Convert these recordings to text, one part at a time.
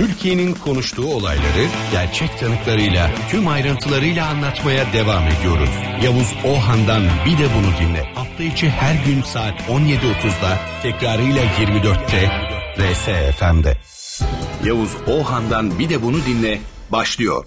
Türkiye'nin konuştuğu olayları gerçek tanıklarıyla, tüm ayrıntılarıyla anlatmaya devam ediyoruz. Yavuz Ohan'dan bir de bunu dinle. Hafta içi her gün saat 17.30'da, tekrarıyla 24'te RSFM'de. Yavuz Ohan'dan bir de bunu dinle başlıyor.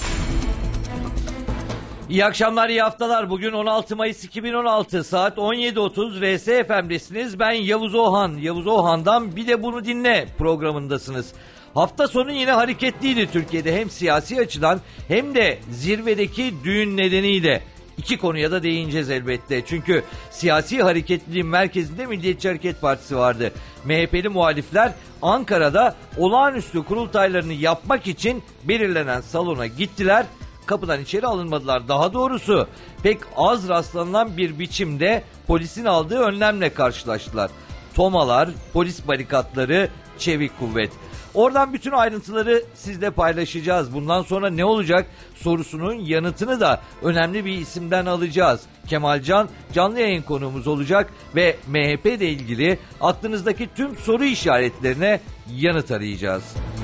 İyi akşamlar, iyi haftalar. Bugün 16 Mayıs 2016 saat 17.30 RSFM'desiniz. Ben Yavuz Ohan. Yavuz Ohan'dan bir de bunu dinle programındasınız. Hafta sonu yine hareketliydi Türkiye'de, hem siyasi açıdan hem de zirvedeki düğün nedeniyle. İki konuya da değineceğiz elbette. Çünkü siyasi hareketliliğin merkezinde Milliyetçi Hareket Partisi vardı. MHP'li muhalifler Ankara'da olağanüstü kurultaylarını yapmak için belirlenen salona gittiler. Kapıdan içeri alınmadılar. Daha doğrusu pek az rastlanılan bir biçimde polisin aldığı önlemle karşılaştılar. Tomalar, polis barikatları, çevik kuvvet. Oradan bütün ayrıntıları sizle paylaşacağız. Bundan sonra ne olacak sorusunun yanıtını da önemli bir isimden alacağız. Kemal Can canlı yayın konuğumuz olacak ve MHP ile ilgili aklınızdaki tüm soru işaretlerine yanıt arayacağız.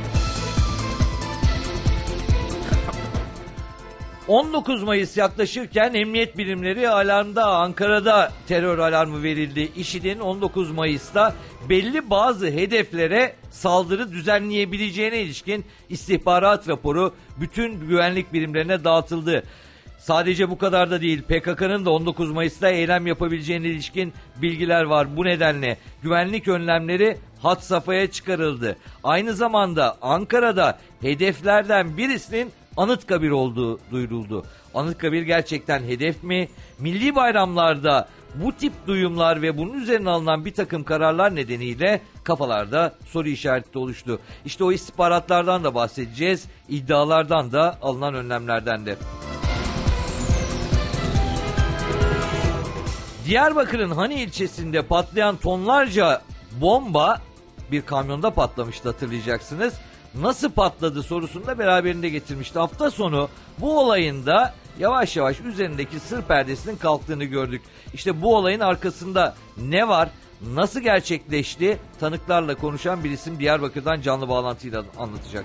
19 Mayıs yaklaşırken emniyet birimleri alarmda. Ankara'da terör alarmı verildi. IŞİD'in 19 Mayıs'ta belli bazı hedeflere saldırı düzenleyebileceğine ilişkin istihbarat raporu bütün güvenlik birimlerine dağıtıldı. Sadece bu kadar da değil. PKK'nın da 19 Mayıs'ta eylem yapabileceğine ilişkin bilgiler var. Bu nedenle güvenlik önlemleri had safhaya çıkarıldı. Aynı zamanda Ankara'da hedeflerden birisinin Anıtkabir olduğu duyuruldu. Anıtkabir gerçekten hedef mi? Milli bayramlarda bu tip duyumlar ve bunun üzerine alınan bir takım kararlar nedeniyle kafalarda soru işareti oluştu. İşte o istihbaratlardan da bahsedeceğiz, iddialardan da, alınan önlemlerden de. Diyarbakır'ın Hani ilçesinde patlayan tonlarca bomba bir kamyonda patlamıştı, hatırlayacaksınız. Nasıl patladı sorusunu da beraberinde getirmişti. Hafta sonu bu olayın da yavaş yavaş üzerindeki sır perdesinin kalktığını gördük. İşte bu olayın arkasında ne var, nasıl gerçekleşti, tanıklarla konuşan bir isim Diyarbakır'dan canlı bağlantıyla anlatacak.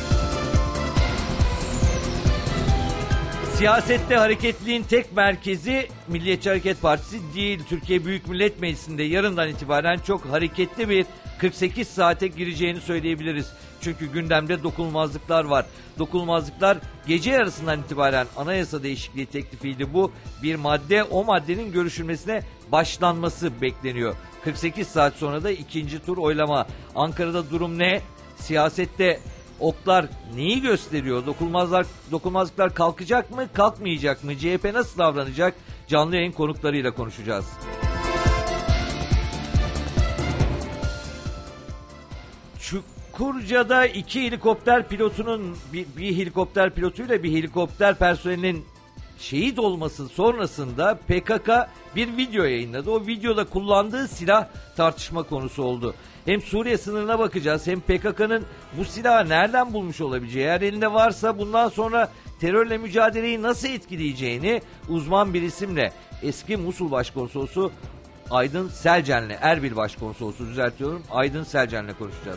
Siyasette hareketliliğin tek merkezi Milliyetçi Hareket Partisi değil. Türkiye Büyük Millet Meclisi'nde yarından itibaren çok hareketli bir 48 saate gireceğini söyleyebiliriz. Çünkü gündemde dokunulmazlıklar var. Dokunulmazlıklar gece yarısından itibaren anayasa değişikliği teklifiydi bu. Bir madde, o maddenin görüşülmesine başlanması bekleniyor. 48 saat sonra da ikinci tur oylama. Ankara'da durum ne? Siyasette oklar neyi gösteriyor? Dokunulmazlıklar kalkacak mı, kalkmayacak mı? CHP nasıl davranacak? Canlı yayın konuklarıyla konuşacağız. Çukurca'da iki helikopter pilotunun bir helikopter pilotuyla bir helikopter personelinin şehit olması sonrasında PKK bir video yayınladı. O videoda kullandığı silah tartışma konusu oldu. Hem Suriye sınırına bakacağız, hem PKK'nın bu silahı nereden bulmuş olabileceği, eğer elinde varsa bundan sonra terörle mücadeleyi nasıl etkileyeceğini uzman bir isimle, eski Musul Başkonsolosu Aydın Selcen'le, Erbil Başkonsolosu düzeltiyorum, Aydın Selcen'le konuşacağız.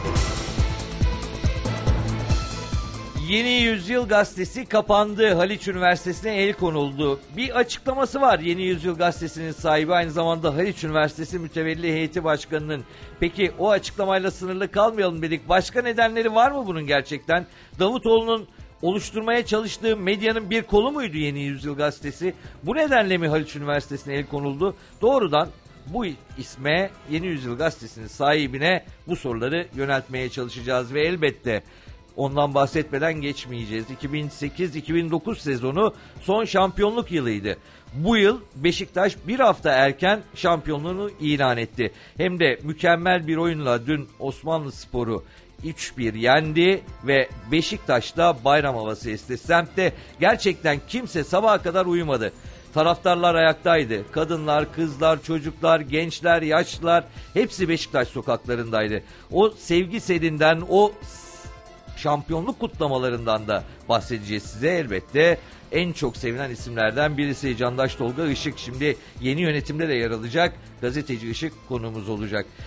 Yeni Yüzyıl Gazetesi kapandı. Haliç Üniversitesi'ne el konuldu. Bir açıklaması var Yeni Yüzyıl Gazetesi'nin sahibi, aynı zamanda Haliç Üniversitesi Mütevelli Heyeti Başkanı'nın. Peki o açıklamayla sınırlı kalmayalım dedik. Başka nedenleri var mı bunun gerçekten? Davutoğlu'nun oluşturmaya çalıştığı medyanın bir kolu muydu Yeni Yüzyıl Gazetesi? Bu nedenle mi Haliç Üniversitesi'ne el konuldu? Doğrudan bu isme, Yeni Yüzyıl Gazetesi'nin sahibine bu soruları yöneltmeye çalışacağız ve elbette ondan bahsetmeden geçmeyeceğiz. 2008-2009 sezonu son şampiyonluk yılıydı. Bu yıl Beşiktaş bir hafta erken şampiyonluğunu ilan etti. Hem de mükemmel bir oyunla dün Osmanlıspor'u 3-1 yendi ve Beşiktaş'ta bayram havası esti. Semtte gerçekten kimse sabaha kadar uyumadı. Taraftarlar ayaktaydı. Kadınlar, kızlar, çocuklar, gençler, yaşlılar hepsi Beşiktaş sokaklarındaydı. O sevgi selinden, o şampiyonluk kutlamalarından da bahsedeceğiz size elbette. En çok sevilen isimlerden birisi Candaş Tolga Işık. Şimdi yeni yönetimde de yer alacak. Gazeteci Işık konuğumuz olacak.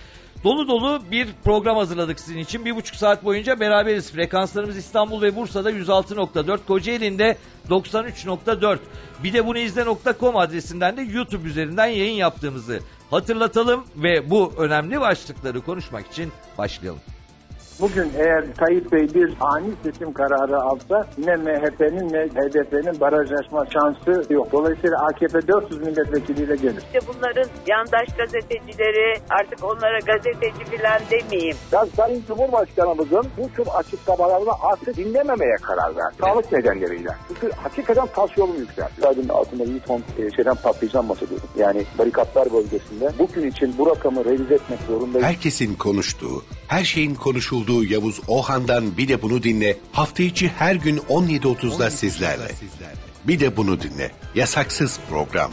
Dolu dolu bir program hazırladık sizin için. 1,5 saat boyunca beraberiz. Frekanslarımız İstanbul ve Bursa'da 106.4, Kocaeli'nde 93.4. Bir de bunu izle.com adresinden de YouTube üzerinden yayın yaptığımızı hatırlatalım ve bu önemli başlıkları konuşmak için başlayalım. Bugün eğer Tayyip Bey bir ani seçim kararı alsa ne MHP'nin ne HDP'nin barajlaşma şansı yok. Dolayısıyla AKP 400 milletvekiliyle gelir. İşte bunların yandaş gazetecileri, artık onlara gazeteci falan demeyeyim. Ben Sayın Cumhurbaşkanımızın bu tür açıklamalarını artık dinlememeye karar verdim. Sağlık nedenleriyle. Çünkü hakikaten tansiyonum yükseldi. Sadece altında bir ton şeyden patlayacağım bahsediyorum. Yani barikatlar bölgesinde bugün için bu rakamı revize etmek zorundayız. Herkesin konuştuğu, her şeyin konuşulduğu Yavuz Ohan'dan Bir de Bunu Dinle hafta içi her gün 17.30'da sizlerle. Bir de Bunu Dinle. Yasaksız program.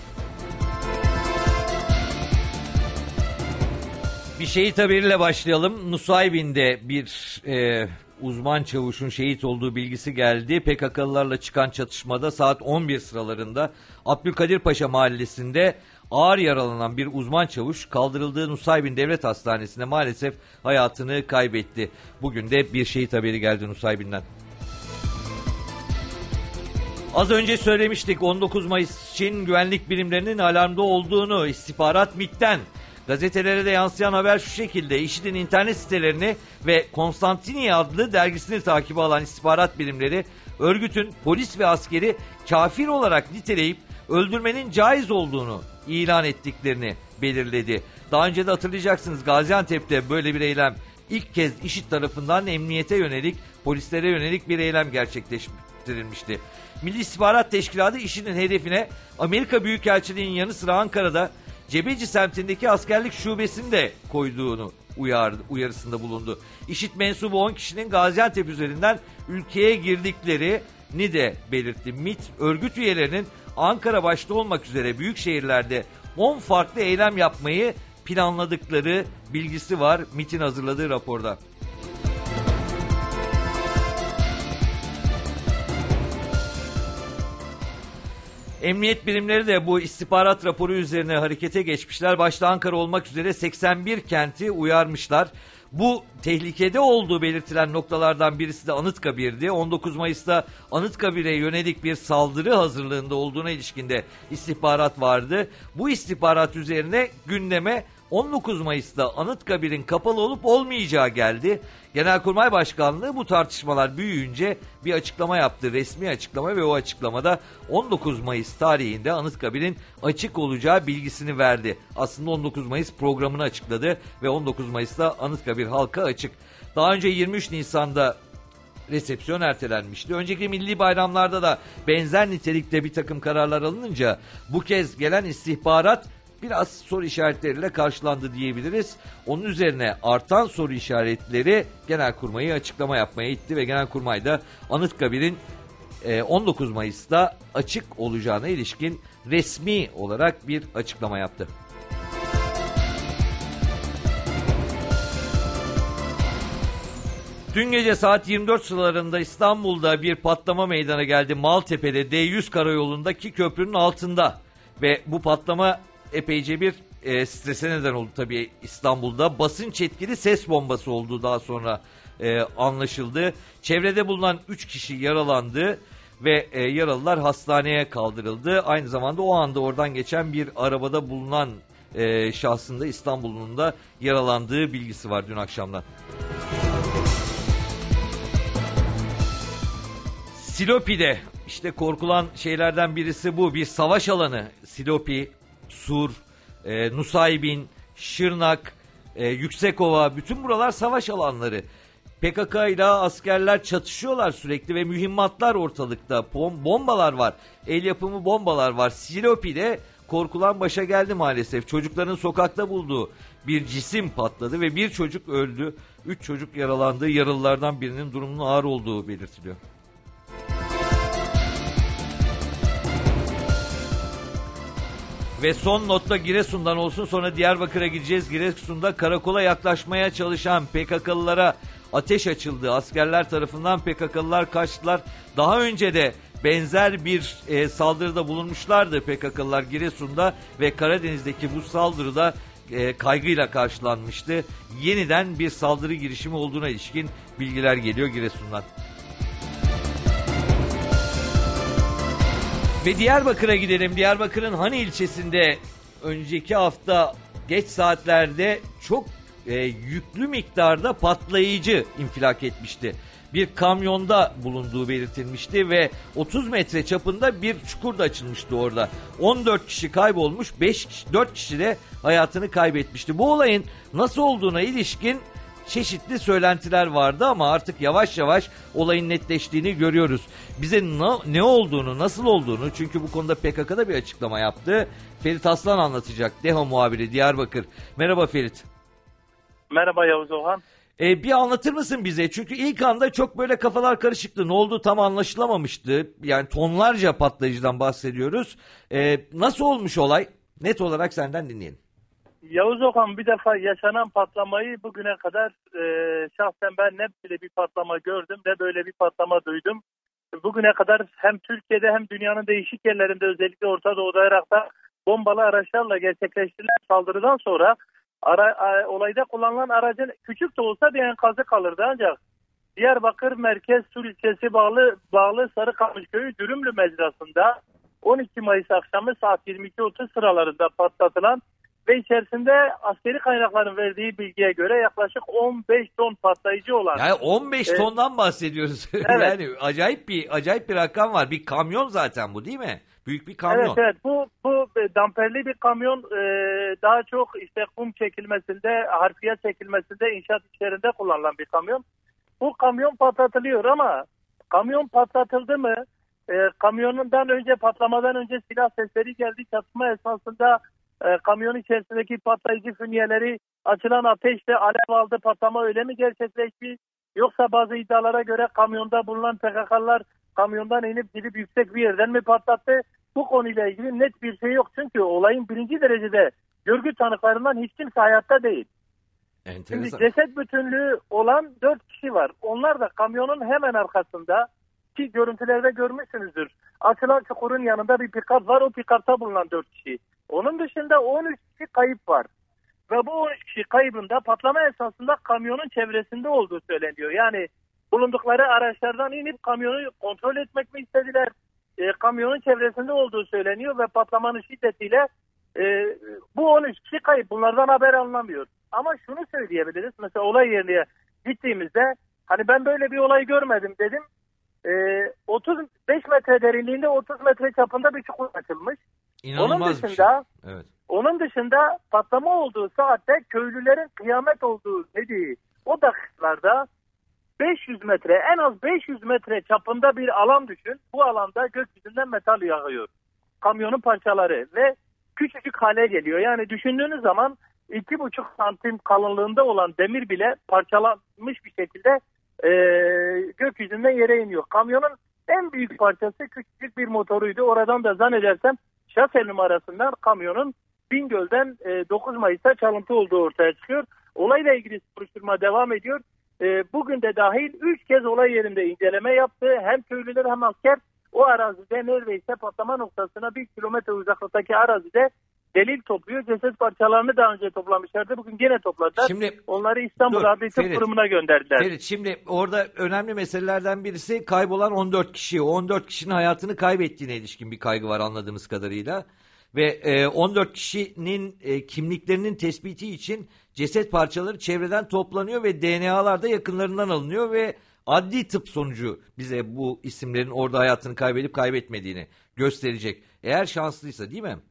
Bir şehit haberiyle başlayalım. Nusaybin'de bir uzman çavuşun şehit olduğu bilgisi geldi. PKK'lılarla çıkan çatışmada saat 11 sıralarında Abdülkadir Paşa mahallesinde ağır yaralanan bir uzman çavuş kaldırıldığı Nusaybin Devlet Hastanesi'nde maalesef hayatını kaybetti. Bugün de bir şehit haberi geldi Nusaybin'den. Az önce söylemiştik 19 Mayıs için güvenlik birimlerinin alarmda olduğunu, istihbarat MİT'ten. Gazetelere de yansıyan haber şu şekilde: IŞİD'in internet sitelerini ve Konstantiniye adlı dergisini takibe alan istihbarat birimleri örgütün polis ve askeri kafir olarak niteleyip öldürmenin caiz olduğunu ilan ettiklerini belirledi. Daha önce de hatırlayacaksınız, Gaziantep'te böyle bir eylem ilk kez IŞİD tarafından emniyete yönelik, polislere yönelik bir eylem gerçekleştirilmişti. Milli İstihbarat Teşkilatı IŞİD'in hedefine Amerika Büyükelçiliği'nin yanı sıra Ankara'da Cebeci semtindeki askerlik şubesini de koyduğunu uyarısında bulundu. IŞİD mensubu 10 kişinin Gaziantep üzerinden ülkeye girdiklerini de belirtti. MİT, örgüt üyelerinin Ankara başta olmak üzere büyük şehirlerde 10 farklı eylem yapmayı planladıkları bilgisi var MİT'in hazırladığı raporda. Emniyet birimleri de bu istihbarat raporu üzerine harekete geçmişler. Başta Ankara olmak üzere 81 kenti uyarmışlar. Bu tehlikede olduğu belirtilen noktalardan birisi de Anıtkabir'di. 19 Mayıs'ta Anıtkabir'e yönelik bir saldırı hazırlığında olduğuna ilişkinde istihbarat vardı. Bu istihbarat üzerine gündeme 19 Mayıs'ta Anıtkabir'in kapalı olup olmayacağı geldi. Genelkurmay Başkanlığı bu tartışmalar büyüyünce bir açıklama yaptı, resmi açıklama, ve o açıklamada 19 Mayıs tarihinde Anıtkabir'in açık olacağı bilgisini verdi. Aslında 19 Mayıs programını açıkladı ve 19 Mayıs'ta Anıtkabir halka açık. Daha önce 23 Nisan'da resepsiyon ertelenmişti. Önceki milli bayramlarda da benzer nitelikte bir takım kararlar alınınca bu kez gelen istihbarat biraz soru işaretleriyle karşılandı diyebiliriz. Onun üzerine artan soru işaretleri Genelkurmay'ı açıklama yapmaya itti ve Genelkurmay da Anıtkabir'in 19 Mayıs'ta açık olacağına ilişkin resmi olarak bir açıklama yaptı. Dün gece saat 24 sıralarında İstanbul'da bir patlama meydana geldi. Maltepe'de D100 karayolundaki köprünün altında ve bu patlama epeyce bir strese neden oldu tabii İstanbul'da. Basınç etkili ses bombası olduğu daha sonra anlaşıldı. Çevrede bulunan 3 kişi yaralandı ve yaralılar hastaneye kaldırıldı. Aynı zamanda o anda oradan geçen bir arabada bulunan şahsın da İstanbul'un da yaralandığı bilgisi var dün akşamdan. Silopi'de işte korkulan şeylerden birisi bu. Bir savaş alanı. Silopi, Sur, Nusaybin, Şırnak, Yüksekova, bütün buralar savaş alanları. PKK ile askerler çatışıyorlar sürekli ve mühimmatlar ortalıkta. Bombalar var, el yapımı bombalar var. Silopi'de korkulan başa geldi maalesef. Çocukların sokakta bulduğu bir cisim patladı ve bir çocuk öldü. 3 çocuk yaralandı. Yaralılardan birinin durumunun ağır olduğu belirtiliyor. Ve son notta Giresun'dan olsun, sonra Diyarbakır'a gideceğiz. Giresun'da karakola yaklaşmaya çalışan PKK'lılara ateş açıldı. Askerler tarafından PKK'lılar kaçtılar. Daha önce de benzer bir saldırıda bulunmuşlardı PKK'lılar Giresun'da ve Karadeniz'deki bu saldırıda kaygıyla karşılanmıştı. Yeniden bir saldırı girişimi olduğuna ilişkin bilgiler geliyor Giresun'dan. Ve Diyarbakır'a gidelim. Diyarbakır'ın Hani ilçesinde önceki hafta geç saatlerde çok yüklü miktarda patlayıcı infilak etmişti. Bir kamyonda bulunduğu belirtilmişti ve 30 metre çapında bir çukur da açılmıştı orada. 14 kişi kaybolmuş, 4 kişi de hayatını kaybetmişti. Bu olayın nasıl olduğuna ilişkin çeşitli söylentiler vardı ama artık yavaş yavaş olayın netleştiğini görüyoruz. Bize ne olduğunu, nasıl olduğunu, çünkü bu konuda PKK'da bir açıklama yaptı. Ferit Aslan anlatacak. DEHA muhabiri Diyarbakır. Merhaba Ferit. Merhaba Yavuz Ohan. Bir anlatır mısın bize? Çünkü ilk anda çok böyle kafalar karışıktı. Ne oldu tam anlaşılamamıştı. Yani tonlarca patlayıcıdan bahsediyoruz. Nasıl olmuş olay? Net olarak senden dinleyelim. Yavuz Okan, bir defa yaşanan patlamayı bugüne kadar şahsen ben ne böyle bir patlama gördüm ne böyle bir patlama duydum. Bugüne kadar hem Türkiye'de hem dünyanın değişik yerlerinde, özellikle Orta Doğu'da, Irak'ta bombalı araçlarla gerçekleştirilen saldırıdan sonra olayda kullanılan aracın küçük de olsa bir enkazı kalırdı, ancak Diyarbakır Merkez Sur ilçesi bağlı Sarıkamış Köyü Dürümlü mecrasında 12 Mayıs akşamı saat 22.30 sıralarında patlatılan ve içerisinde askeri kaynakların verdiği bilgiye göre yaklaşık 15 ton patlayıcı olan. Yani 15 tondan bahsediyoruz. Evet. Yani acayip bir rakam var. Bir kamyon zaten bu, değil mi? Büyük bir kamyon. Evet. Bu damperli bir kamyon, daha çok işte kum çekilmesinde, harfiyat çekilmesinde, inşaat işlerinde kullanılan bir kamyon. Bu kamyon patlatılıyor ama kamyon patlatıldı mı? Patlamadan önce silah sesleri geldi. Çatışma esnasında kamyon içerisindeki patlayıcı fünyeleri açılan ateşle alev aldı. Patlama öyle mi gerçekleşti? Yoksa bazı iddialara göre kamyonda bulunan PKK'lılar kamyondan inip gidip yüksek bir yerden mi patlattı? Bu konuyla ilgili net bir şey yok. Çünkü olayın birinci derecede görgü tanıklarından hiç kimse hayatta değil. Enteresan. Şimdi ceset bütünlüğü olan 4 kişi var. Onlar da kamyonun hemen arkasında, ki görüntülerde görmüşsünüzdür. Açılan çukurun yanında bir pikap var. O pikapta bulunan 4 kişi. Onun dışında 13 kişi kayıp var. Ve bu 13 kişi kaybında patlama esasında kamyonun çevresinde olduğu söyleniyor. Yani bulundukları araçlardan inip kamyonu kontrol etmek mi istediler? Kamyonun çevresinde olduğu söyleniyor ve patlamanın şiddetiyle bu 13 kişi kayıp. Bunlardan haber alınamıyor. Ama şunu söyleyebiliriz. Mesela olay yerine gittiğimizde hani ben böyle bir olay görmedim dedim. 35 metre derinliğinde 30 metre çapında bir çukur açılmış. İnanılmaz Onun dışında patlama olduğu saatte köylülerin kıyamet olduğu dediği o dakikalarda 500 metre, en az 500 metre çapında bir alan düşün. Bu alanda gökyüzünden metal yağıyor. Kamyonun parçaları ve küçücük hale geliyor. Yani düşündüğünüz zaman 2,5 santim kalınlığında olan demir bile parçalanmış bir şekilde gökyüzünden yere iniyor. Kamyonun en büyük parçası küçücük bir motoruydu. Oradan da zannedersem şase numarasından kamyonun Bingöl'den 9 Mayıs'ta çalıntı olduğu ortaya çıkıyor. Olayla ilgili soruşturma devam ediyor. Bugün de dahil 3 kez olay yerinde inceleme yaptı. Hem köylüler hem asker o arazide, neredeyse patlama noktasına 1 kilometre uzaklıktaki arazide delil topluyor. Ceset parçalarını daha önce toplamışlardı. Bugün yine topladılar. Onları İstanbul Adli Tıp Kurumu'na gönderdiler. Ferit, şimdi orada önemli meselelerden birisi kaybolan 14 kişi. O 14 kişinin hayatını kaybettiğine ilişkin bir kaygı var anladığımız kadarıyla. Ve 14 kişinin kimliklerinin tespiti için ceset parçaları çevreden toplanıyor ve DNA'lar da yakınlarından alınıyor ve adli tıp sonucu bize bu isimlerin orada hayatını kaybedip kaybetmediğini gösterecek. Eğer şanslıysa, değil mi?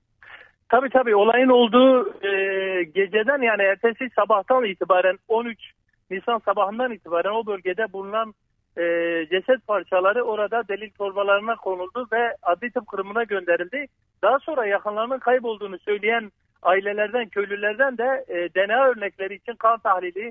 Tabii olayın olduğu geceden, yani ertesi sabahtan itibaren 13 Nisan sabahından itibaren o bölgede bulunan ceset parçaları orada delil torbalarına konuldu ve Adli Tıp Kurumu'na gönderildi. Daha sonra yakınlarının kaybolduğunu söyleyen ailelerden, köylülerden de DNA örnekleri için kan tahlili,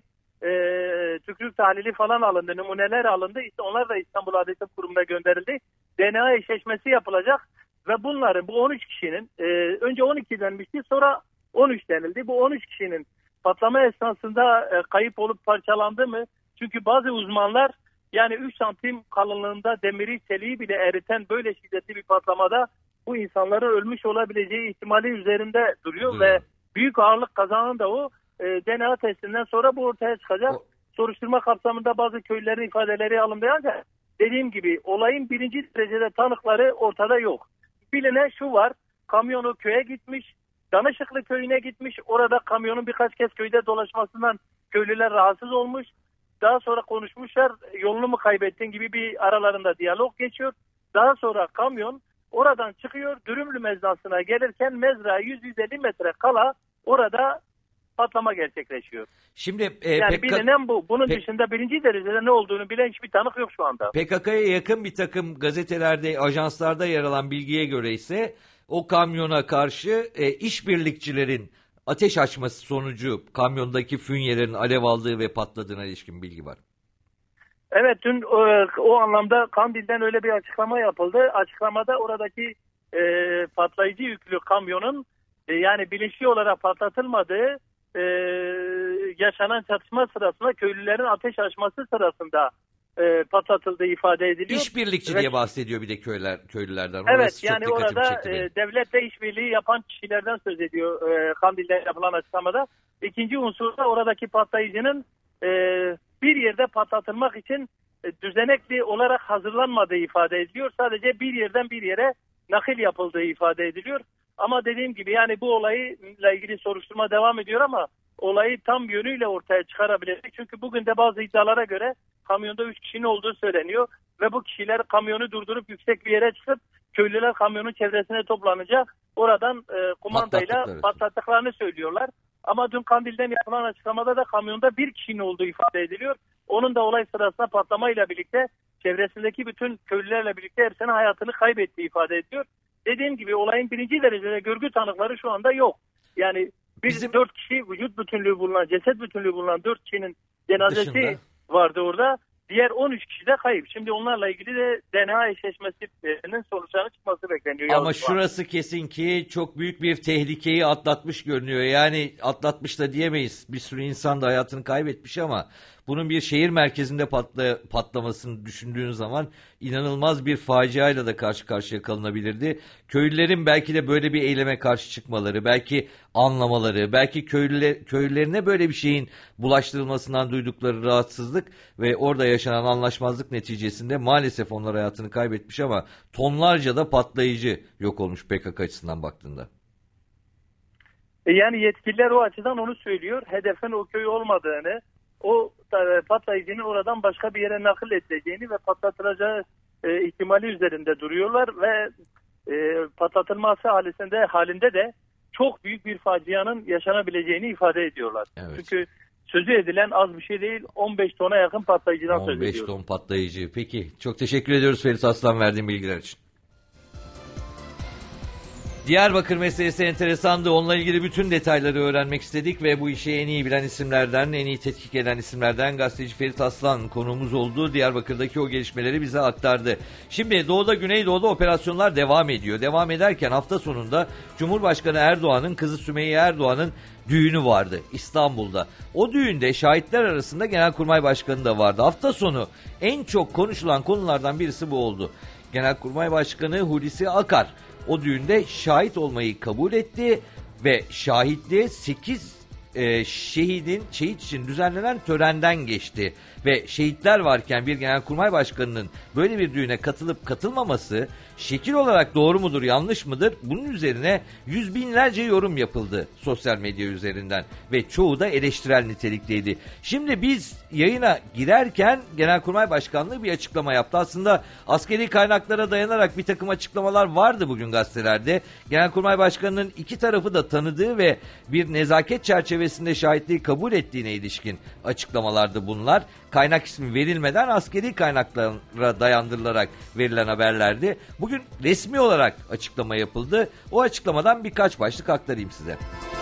tükürük tahlili falan alındı, numuneler alındı. İşte onlar da İstanbul Adli Tıp Kurumu'na gönderildi. DNA eşleşmesi yapılacak ve bunların, bu 13 kişinin, önce 12 denmişti, sonra 13 denildi. Bu 13 kişinin patlama esnasında kayıp olup parçalandı mı? Çünkü bazı uzmanlar, yani 3 santim kalınlığında demiri, çeliği bile eriten böyle şiddetli bir patlamada bu insanların ölmüş olabileceği ihtimali üzerinde duruyor ve büyük ağırlık kazanan da o. DNA testinden sonra bu ortaya çıkacak. Soruşturma kapsamında bazı köylülerin ifadeleri alındı ancak dediğim gibi olayın birinci derecede tanıkları ortada yok. Bilinen şu var, kamyonu köye gitmiş, Danışıklı köyüne gitmiş, orada kamyonun birkaç kez köyde dolaşmasından köylüler rahatsız olmuş. Daha sonra konuşmuşlar, yolunu mu kaybettin gibi bir aralarında diyalog geçiyor. Daha sonra kamyon oradan çıkıyor, Dürümlü mezrasına gelirken mezra 100-150 metre kala orada patlama gerçekleşiyor. Şimdi yani bilinen bu. Bunun dışında birinci derecede ne olduğunu bilen hiçbir tanık yok şu anda. PKK'ya yakın bir takım gazetelerde, ajanslarda yer alan bilgiye göre ise o kamyona karşı işbirlikçilerin ateş açması sonucu kamyondaki fünyelerin alev aldığı ve patladığına ilişkin bilgi var. Evet, dün o anlamda Kandil'den öyle bir açıklama yapıldı. Açıklamada oradaki patlayıcı yüklü kamyonun yani bilinçli olarak patlatılmadığı, yaşanan çatışma sırasında köylülerin ateş açması sırasında patlatıldığı ifade ediliyor. İşbirlikçi diye bahsediyor bir de köylülerden. Evet, yani orada devletle işbirliği yapan kişilerden söz ediyor Kandil'de yapılan açıklamada. İkinci unsur da oradaki patlayıcının bir yerde patlatılmak için düzenekli olarak hazırlanmadığı ifade ediliyor. Sadece bir yerden bir yere nakil yapıldığı ifade ediliyor. Ama dediğim gibi yani bu olayla ilgili soruşturma devam ediyor ama olayı tam yönüyle ortaya çıkarabilecek. Çünkü bugün de bazı iddialara göre kamyonda 3 kişinin olduğu söyleniyor. Ve bu kişiler kamyonu durdurup yüksek bir yere çıkıp köylüler kamyonun çevresine toplanacak. Oradan kumandayla patlattıklarını söylüyorlar. Ama dün Kandil'den yapılan açıklamada da kamyonda bir kişinin olduğu ifade ediliyor. Onun da olay sırasında patlamayla birlikte çevresindeki bütün köylülerle birlikte hepsinin hayatını kaybettiği ifade ediyor. Dediğim gibi olayın birinci derecede görgü tanıkları şu anda yok. Yani biz 4 kişi vücut bütünlüğü bulunan, ceset bütünlüğü bulunan 4 kişinin cenazesi dışında vardı orada. Diğer 13 kişi de kayıp. Şimdi onlarla ilgili de DNA eşleşmesinin sonuçlarının çıkması bekleniyor. Ama şurası kesin ki çok büyük bir tehlikeyi atlatmış görünüyor. Yani atlatmış da diyemeyiz. Bir sürü insan da hayatını kaybetmiş ama bunun bir şehir merkezinde patlamasını düşündüğün zaman inanılmaz bir faciayla da karşı karşıya kalınabilirdi. Köylülerin belki de böyle bir eyleme karşı çıkmaları, belki anlamaları, belki köylülerine böyle bir şeyin bulaştırılmasından duydukları rahatsızlık ve orada yaşanan anlaşmazlık neticesinde maalesef onlar hayatını kaybetmiş ama tonlarca da patlayıcı yok olmuş PKK açısından baktığında. Yani yetkililer o açıdan onu söylüyor. Hedefin o köy olmadığını, o patlayıcının oradan başka bir yere nakil edileceğini ve patlatılacağı ihtimali üzerinde duruyorlar ve patlatılması halinde de çok büyük bir facianın yaşanabileceğini ifade ediyorlar. Evet. Çünkü sözü edilen az bir şey değil, 15 tona yakın patlayıcıdan söz ediyoruz. 15 ton patlayıcı. Peki, çok teşekkür ediyoruz Ferit Aslan verdiğin bilgiler için. Diyarbakır meselesi enteresandı. Onunla ilgili bütün detayları öğrenmek istedik ve bu işi en iyi bilen isimlerden, en iyi tetkik eden isimlerden gazeteci Ferit Aslan konuğumuz oldu. Diyarbakır'daki o gelişmeleri bize aktardı. Şimdi Doğu'da, Güneydoğu'da operasyonlar devam ediyor. Devam ederken hafta sonunda Cumhurbaşkanı Erdoğan'ın kızı Sümeyye Erdoğan'ın düğünü vardı İstanbul'da. O düğünde şahitler arasında Genelkurmay Başkanı da vardı. Hafta sonu en çok konuşulan konulardan birisi bu oldu. Genelkurmay Başkanı Hulusi Akar o düğünde şahit olmayı kabul etti ve şahitliğe 8 şehit için düzenlenen törenden geçti. Ve şehitler varken bir genelkurmay başkanının böyle bir düğüne katılıp katılmaması şekil olarak doğru mudur, yanlış mıdır? Bunun üzerine yüz binlerce yorum yapıldı sosyal medya üzerinden ve çoğu da eleştirel nitelikteydi. Şimdi biz yayına girerken Genelkurmay Başkanlığı bir açıklama yaptı. Aslında askeri kaynaklara dayanarak bir takım açıklamalar vardı bugün gazetelerde. Genelkurmay Başkanı'nın iki tarafı da tanıdığı ve bir nezaket çerçevesinde şahitliği kabul ettiğine ilişkin açıklamalardı bunlar. Kaynak ismi verilmeden askeri kaynaklara dayandırılarak verilen haberlerdi. Bugün resmi olarak açıklama yapıldı. O açıklamadan birkaç başlık aktarayım size.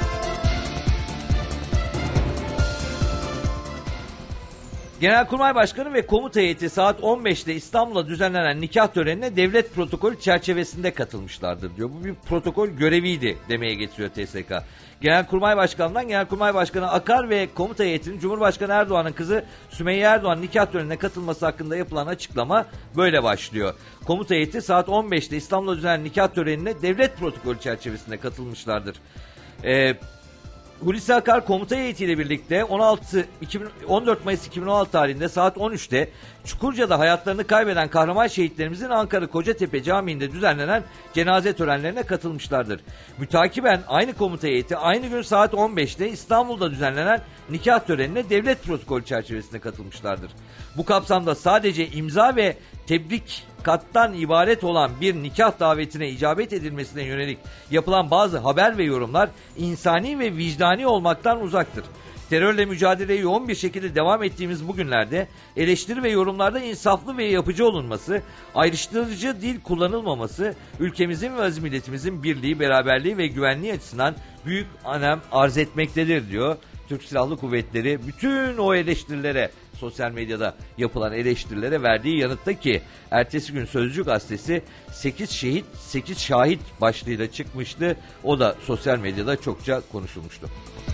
Genelkurmay Başkanı ve komuta heyeti saat 15'te İstanbul'da düzenlenen nikah törenine devlet protokolü çerçevesinde katılmışlardır diyor. Bu bir protokol göreviydi demeye getiriyor TSK. Genelkurmay Başkanı'ndan Genelkurmay Başkanı Akar ve komuta heyetinin Cumhurbaşkanı Erdoğan'ın kızı Sümeyye Erdoğan nikah törenine katılması hakkında yapılan açıklama böyle başlıyor. Komuta heyeti saat 15'te İstanbul'da düzenlenen nikah törenine devlet protokolü çerçevesinde katılmışlardır. Hulusi Akar komuta heyetiyle birlikte 14 Mayıs 2016 tarihinde saat 13'te Çukurca'da hayatlarını kaybeden kahraman şehitlerimizin Ankara Kocatepe Camii'nde düzenlenen cenaze törenlerine katılmışlardır. Mütakiben aynı komuta heyeti aynı gün saat 15'te İstanbul'da düzenlenen nikah törenine devlet protokolü çerçevesinde katılmışlardır. Bu kapsamda sadece imza ve tebrik kattan ibaret olan bir nikah davetine icabet edilmesine yönelik yapılan bazı haber ve yorumlar insani ve vicdani olmaktan uzaktır. Terörle mücadeleye yoğun bir şekilde devam ettiğimiz bu günlerde eleştiri ve yorumlarda insaflı ve yapıcı olunması, ayrıştırıcı dil kullanılmaması, ülkemizin ve aziz milletimizin birliği, beraberliği ve güvenliği açısından büyük önem arz etmektedir diyor. Türk Silahlı Kuvvetleri bütün o eleştirilere, sosyal medyada yapılan eleştirilere verdiği yanıtta ki ertesi gün Sözcü gazetesi 8 şehit 8 şahit başlığıyla çıkmıştı. O da sosyal medyada çokça konuşulmuştu.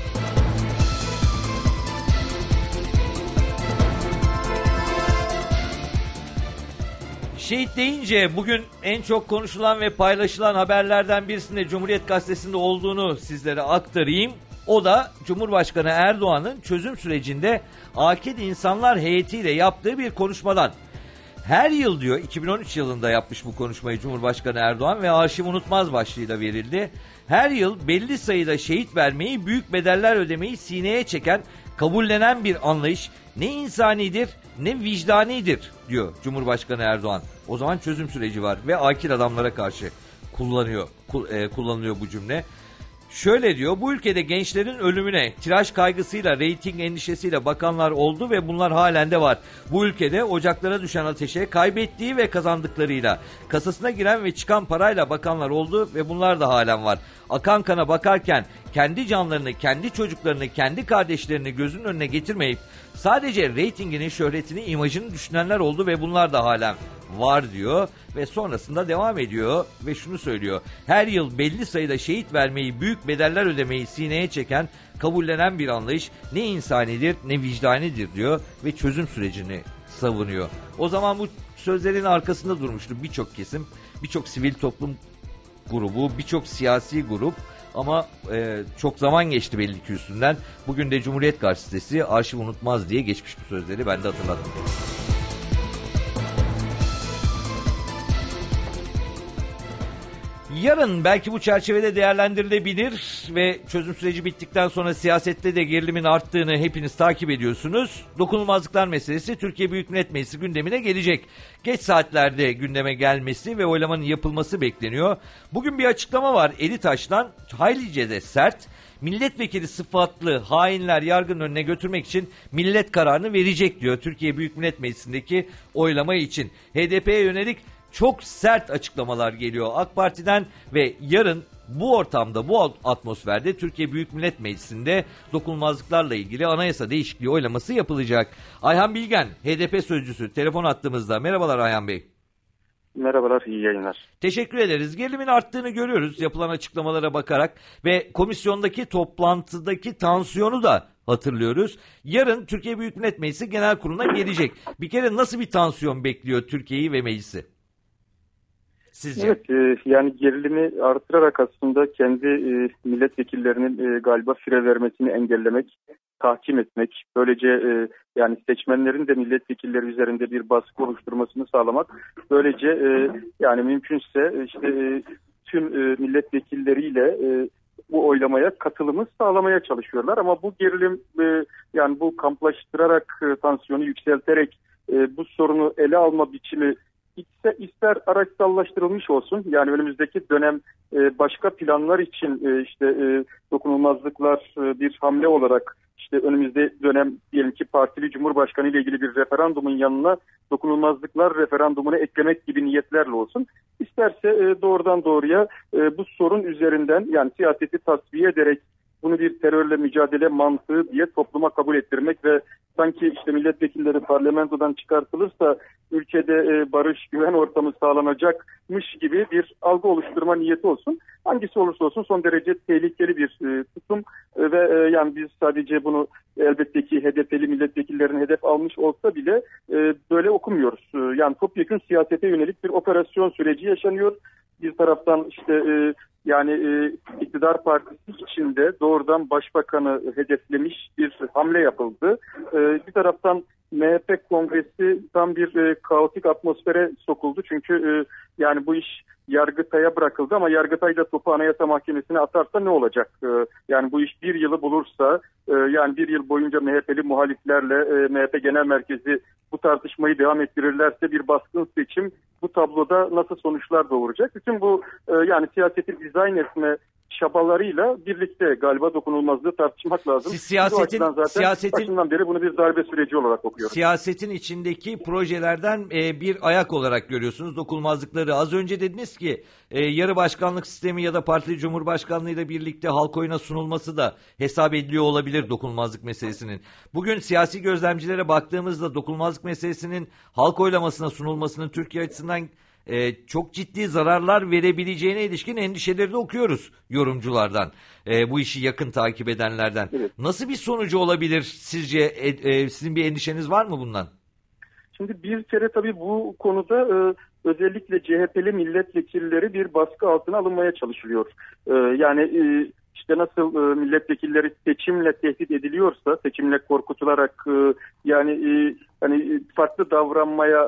Şehit deyince bugün en çok konuşulan ve paylaşılan haberlerden birisinde Cumhuriyet Gazetesi'nde olduğunu sizlere aktarayım. O da Cumhurbaşkanı Erdoğan'ın çözüm sürecinde akil insanlar heyetiyle yaptığı bir konuşmadan. Her yıl diyor 2013 yılında yapmış bu konuşmayı Cumhurbaşkanı Erdoğan ve arşiv unutmaz başlığıyla verildi. Her yıl belli sayıda şehit vermeyi, büyük bedeller ödemeyi sineye çeken, kabullenen bir anlayış ne insanidir ne vicdanidir diyor Cumhurbaşkanı Erdoğan. O zaman çözüm süreci var ve akil adamlara karşı kullanılıyor bu cümle. Şöyle diyor, bu ülkede gençlerin ölümüne tiraj kaygısıyla, reyting endişesiyle bakanlar oldu ve bunlar halen de var. Bu ülkede ocaklara düşen ateşe kaybettiği ve kazandıklarıyla, kasasına giren ve çıkan parayla bakanlar oldu ve bunlar da halen var. Akan kana bakarken kendi canlarını, kendi çocuklarını, kendi kardeşlerini gözünün önüne getirmeyip sadece reytingini, şöhretini, imajını düşünenler oldu ve bunlar da halen var diyor ve sonrasında devam ediyor ve şunu söylüyor. Her yıl belli sayıda şehit vermeyi, büyük bedeller ödemeyi sineye çeken, kabullenen bir anlayış ne insanidir ne vicdanidir diyor ve çözüm sürecini savunuyor. O zaman bu sözlerin arkasında durmuştu birçok kesim, birçok sivil toplum grubu, birçok siyasi grup. Ama çok zaman geçti belli ki üstünden. Bugün de Cumhuriyet Gazetesi arşiv unutmaz diye geçmiş bu sözleri, ben de hatırlattım. Yarın belki bu çerçevede değerlendirilebilir ve çözüm süreci bittikten sonra siyasette de gerilimin arttığını hepiniz takip ediyorsunuz. Dokunulmazlıklar meselesi Türkiye Büyük Millet Meclisi gündemine gelecek. Geç saatlerde gündeme gelmesi ve oylamanın yapılması bekleniyor. Bugün bir açıklama var Elitaş'tan, haylice de sert. Milletvekili sıfatlı hainler yargının önüne götürmek için millet kararını verecek diyor Türkiye Büyük Millet Meclisi'ndeki oylama için. HDP'ye yönelik çok sert açıklamalar geliyor AK Parti'den ve yarın bu ortamda, bu atmosferde Türkiye Büyük Millet Meclisi'nde dokunulmazlıklarla ilgili anayasa değişikliği oylaması yapılacak. Ayhan Bilgen, HDP sözcüsü, telefon attığımızda. Merhabalar Ayhan Bey. Merhabalar, iyi yayınlar. Teşekkür ederiz. Gerilimin arttığını görüyoruz yapılan açıklamalara bakarak ve komisyondaki toplantıdaki tansiyonu da hatırlıyoruz. Yarın Türkiye Büyük Millet Meclisi Genel Kurulu'na gelecek. Bir kere nasıl bir tansiyon bekliyor Türkiye'yi ve meclisi? Sizce? Evet, yani gerilimi artırarak aslında kendi milletvekillerinin galiba fire vermesini engellemek, tahkim etmek, böylece yani seçmenlerin de milletvekilleri üzerinde bir baskı oluşturmasını sağlamak, böylece yani mümkünse işte tüm milletvekilleriyle bu oylamaya katılımı sağlamaya çalışıyorlar. Ama bu gerilim yani bu kamplaştırarak, tansiyonu yükselterek bu sorunu ele alma biçimi ister araçsallaştırılmış olsun, yani önümüzdeki dönem başka planlar için işte dokunulmazlıklar bir hamle olarak işte önümüzde dönem diyelim ki partili cumhurbaşkanı ile ilgili bir referandumun yanına dokunulmazlıklar referandumunu eklemek gibi niyetlerle olsun, isterse doğrudan doğruya bu sorun üzerinden yani siyaseti tasfiye ederek bunu bir terörle mücadele mantığı diye topluma kabul ettirmek ve sanki işte milletvekilleri parlamentodan çıkartılırsa ülkede barış, güven ortamı sağlanacakmış gibi bir algı oluşturma niyeti olsun. Hangisi olursa olsun son derece tehlikeli bir tutum ve yani biz sadece bunu elbette ki HDP'li milletvekillerin hedef almış olsa bile böyle okumuyoruz. Yani topyekün siyasete yönelik bir operasyon süreci yaşanıyor. Bir taraftan işte yani iktidar partisi içinde doğrudan başbakanı hedeflemiş bir hamle yapıldı. Bir taraftan MHP kongresi tam bir kaotik atmosfere sokuldu. Çünkü yani bu iş Yargıtay'a bırakıldı ama Yargıtay da topu Anayasa Mahkemesi'ne atarsa ne olacak? Yani bu iş bir yılı bulursa, yani bir yıl boyunca MHP'li muhaliflerle MHP Genel Merkezi bu tartışmayı devam ettirirlerse bir baskın seçim bu tabloda nasıl sonuçlar doğuracak? Bütün bu yani siyaseti dizayn etme çabalarıyla birlikte galiba dokunulmazlığı tartışmak lazım. Siz siyasetin başından beri bunu bir darbe süreci olarak okuyoruz. Siyasetin içindeki projelerden bir ayak olarak görüyorsunuz dokunulmazlıkları. Az önce dediniz ki yarı başkanlık sistemi ya da partili cumhurbaşkanlığı ile birlikte halk oyuna sunulması da hesap ediliyor olabilir dokunulmazlık meselesinin. Bugün siyasi gözlemcilere baktığımızda dokunulmazlık meselesinin halk oylamasına sunulmasının Türkiye açısından çok ciddi zararlar verebileceğine ilişkin endişeleri de okuyoruz yorumculardan. Bu işi yakın takip edenlerden. Evet. Nasıl bir sonucu olabilir sizce? Sizin bir endişeniz var mı bundan? Şimdi bir kere tabii bu konuda özellikle CHP'li milletvekilleri bir baskı altına alınmaya çalışılıyor. Yani işte nasıl milletvekilleri seçimle tehdit ediliyorsa, seçimle korkutularak yani hani farklı davranmaya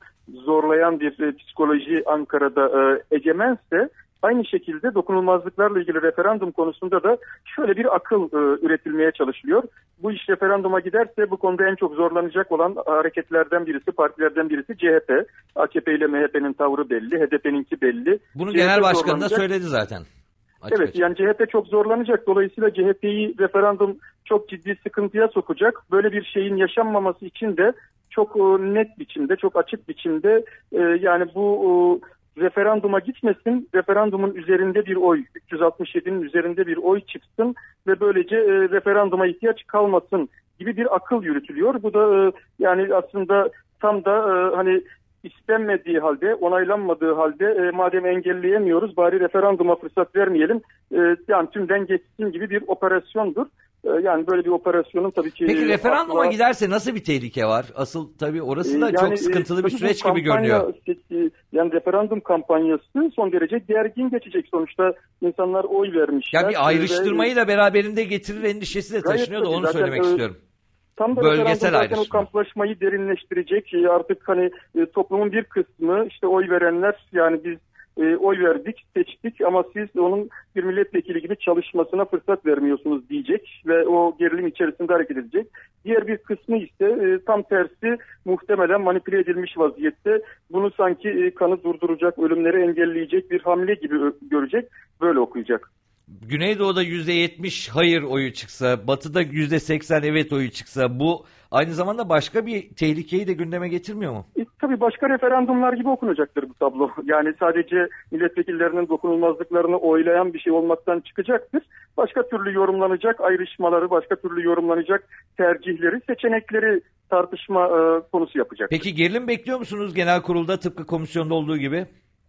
zorlayan bir psikoloji Ankara'da egemense, aynı şekilde dokunulmazlıklarla ilgili referandum konusunda da şöyle bir akıl üretilmeye çalışılıyor. Bu iş referanduma giderse bu konuda en çok zorlanacak olan hareketlerden birisi, partilerden birisi CHP. AKP ile MHP'nin tavrı belli, HDP'ninki belli. Bunu genel başkan da söyledi zaten. Evet, yani CHP çok zorlanacak. Dolayısıyla CHP'yi referandum çok ciddi sıkıntıya sokacak. Böyle bir şeyin yaşanmaması için de çok net biçimde, çok açık biçimde yani bu referanduma gitmesin, referandumun üzerinde bir oy, 367'nin üzerinde bir oy çıksın ve böylece referanduma ihtiyaç kalmasın gibi bir akıl yürütülüyor. Bu da yani aslında tam da hani istenmediği halde, onaylanmadığı halde madem engelleyemiyoruz bari referanduma fırsat vermeyelim, yani tümden geçsin gibi bir operasyondur. Yani böyle bir operasyonun tabii ki... Peki referanduma giderse nasıl bir tehlike var? Asıl tabii orası da çok sıkıntılı bir süreç gibi görünüyor. Yani referandum kampanyası son derece gergin geçecek. Sonuçta insanlar oy vermişler. Ya bir ayrıştırmayı da beraberinde getirir endişesi de taşınıyor da onu söylemek istiyorum. Tam da bölgesel ayrışma. O kamplaşmayı derinleştirecek. Artık hani toplumun bir kısmı, işte oy verenler, yani biz oy verdik, seçtik ama siz onun bir milletvekili gibi çalışmasına fırsat vermiyorsunuz diyecek ve o gerilim içerisinde hareket edecek. Diğer bir kısmı ise tam tersi, muhtemelen manipüle edilmiş vaziyette bunu sanki kanı durduracak, ölümleri engelleyecek bir hamle gibi görecek, böyle okuyacak. Güneydoğu'da %70 hayır oyu çıksa, Batı'da %80 evet oyu çıksa, bu aynı zamanda başka bir tehlikeyi de gündeme getirmiyor mu? Tabii başka referandumlar gibi okunacaktır bu tablo. Yani sadece milletvekillerinin dokunulmazlıklarını oylayan bir şey olmaktan çıkacaktır. Başka türlü yorumlanacak ayrışmaları, başka türlü yorumlanacak tercihleri, seçenekleri tartışma konusu yapacak. Peki gerilim bekliyor musunuz genel kurulda tıpkı komisyonda olduğu gibi?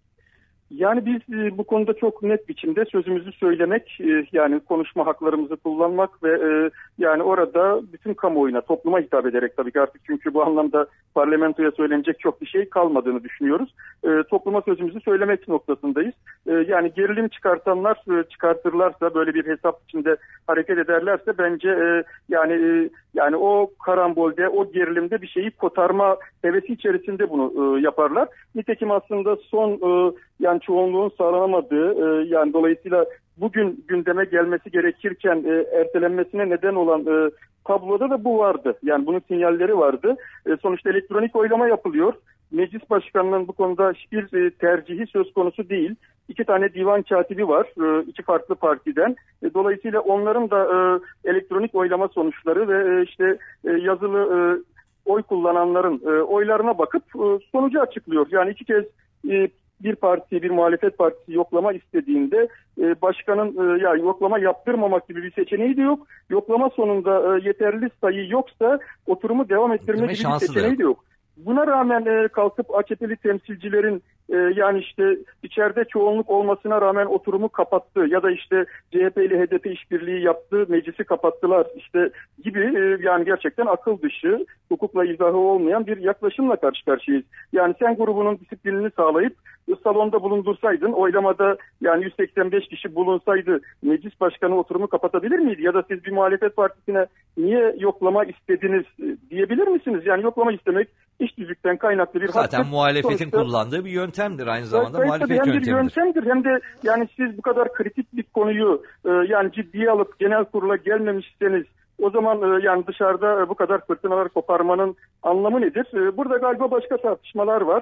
Yani biz bu konuda çok net biçimde sözümüzü söylemek, yani konuşma haklarımızı kullanmak ve yani orada bütün kamuoyuna, topluma hitap ederek, tabii ki artık çünkü bu anlamda parlamentoya söylenecek çok bir şey kalmadığını düşünüyoruz. Topluma sözümüzü söylemek noktasındayız. Yani gerilim çıkartanlar çıkartırlarsa, böyle bir hesap içinde hareket ederlerse bence yani o karambolde, o gerilimde bir şeyi kotarma hevesi içerisinde bunu yaparlar. Nitekim aslında son yani çoğunluğun sağlanamadığı, yani dolayısıyla bugün gündeme gelmesi gerekirken ertelenmesine neden olan tabloda da bu vardı. Yani bunun sinyalleri vardı. Sonuçta elektronik oylama yapılıyor. Meclis başkanının bu konuda hiçbir tercihi söz konusu değil. 2 tane divan katibi var, 2 farklı partiden. Dolayısıyla onların da elektronik oylama sonuçları ve işte yazılı oy kullananların oylarına bakıp sonucu açıklıyor. Yani 2 kez bir parti, bir muhalefet partisi yoklama istediğinde başkanın ya yoklama yaptırmamak gibi bir seçeneği de yok. Yoklama sonunda yeterli sayı yoksa oturumu devam ettirme gibi bir seçeneği de yok. Buna rağmen kalkıp AKP'li temsilcilerin yani işte içeride çoğunluk olmasına rağmen oturumu kapattı ya da işte CHP ile HDP işbirliği yaptı, meclisi kapattılar işte gibi yani gerçekten akıl dışı, hukukla izahı olmayan bir yaklaşımla karşı karşıyayız. Yani sen grubunun disiplinini sağlayıp salonda bulundursaydın, oylamada yani 185 kişi bulunsaydı meclis başkanı oturumu kapatabilir miydi? Ya da siz bir muhalefet partisine niye yoklama istediniz diyebilir misiniz? Yani yoklama istemek işsizlikten kaynaklı bir zaten hakkı. muhalefetin Sonuçta kullandığı bir yöntemdir aynı zamanda muhalefet hem yöntemidir. bir yöntemdir hem de yani siz bu kadar kritik bir konuyu yani ciddiye alıp genel kurula gelmemişseniz o zaman yani dışarıda bu kadar fırtınalar koparmanın anlamı nedir? Burada galiba başka tartışmalar var.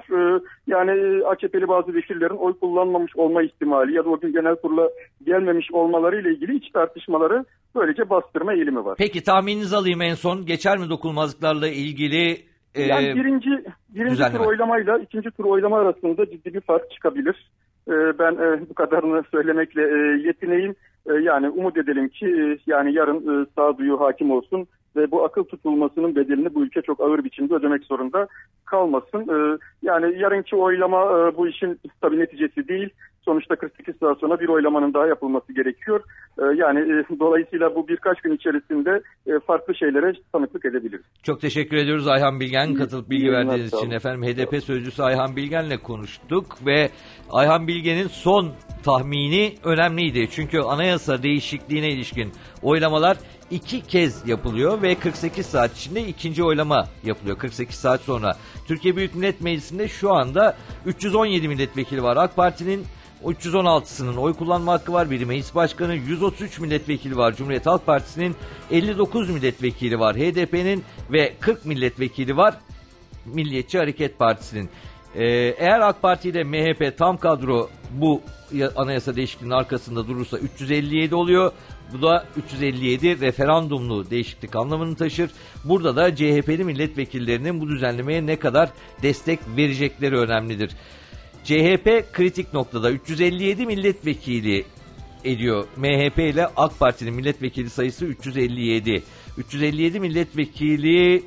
Yani AKP'li bazı vekillerin oy kullanmamış olma ihtimali ya da o gün genel kurula gelmemiş olmaları ile ilgili iç tartışmaları böylece bastırma eğilimi var. Peki tahmininizi alayım en son. Geçer mi dokunulmazlıklarla ilgili yani birinci tur oylamayla ikinci tur oylama arasında ciddi bir fark çıkabilir. Ben bu kadarını söylemekle yetineyim. Yani umut edelim ki yani yarın sağduyu hakim olsun ve bu akıl tutulmasının bedelini bu ülke çok ağır biçimde ödemek zorunda kalmasın. Yani yarınki oylama bu işin tabii neticesi değil. Sonuçta 48 saat sonra bir oylamanın daha yapılması gerekiyor. Yani dolayısıyla bu birkaç gün içerisinde farklı şeylere tanıklık edebiliriz. Çok teşekkür ediyoruz Ayhan Bilgen. Katılıp bilgi verdiğiniz için efendim. HDP sözcüsü Ayhan Bilgen'le konuştuk ve Ayhan Bilgen'in son tahmini önemliydi. Çünkü anayasa değişikliğine ilişkin oylamalar 2 kez yapılıyor ve 48 saat içinde ikinci oylama yapılıyor. 48 saat sonra. Türkiye Büyük Millet Meclisi'nde şu anda 317 milletvekili var. AK Parti'nin 316'sının oy kullanma hakkı var. Biri meclis başkanı, 133 milletvekili var. Cumhuriyet Halk Partisi'nin 59 milletvekili var. HDP'nin ve 40 milletvekili var. Milliyetçi Hareket Partisi'nin. Eğer AK Parti ile MHP tam kadro bu anayasa değişikliğinin arkasında durursa 357 oluyor. Bu da 357 referandumlu değişiklik anlamını taşır. Burada da CHP'li milletvekillerinin bu düzenlemeye ne kadar destek verecekleri önemlidir. CHP kritik noktada 357 milletvekili ediyor. MHP ile AK Parti'nin milletvekili sayısı 357. 357 milletvekili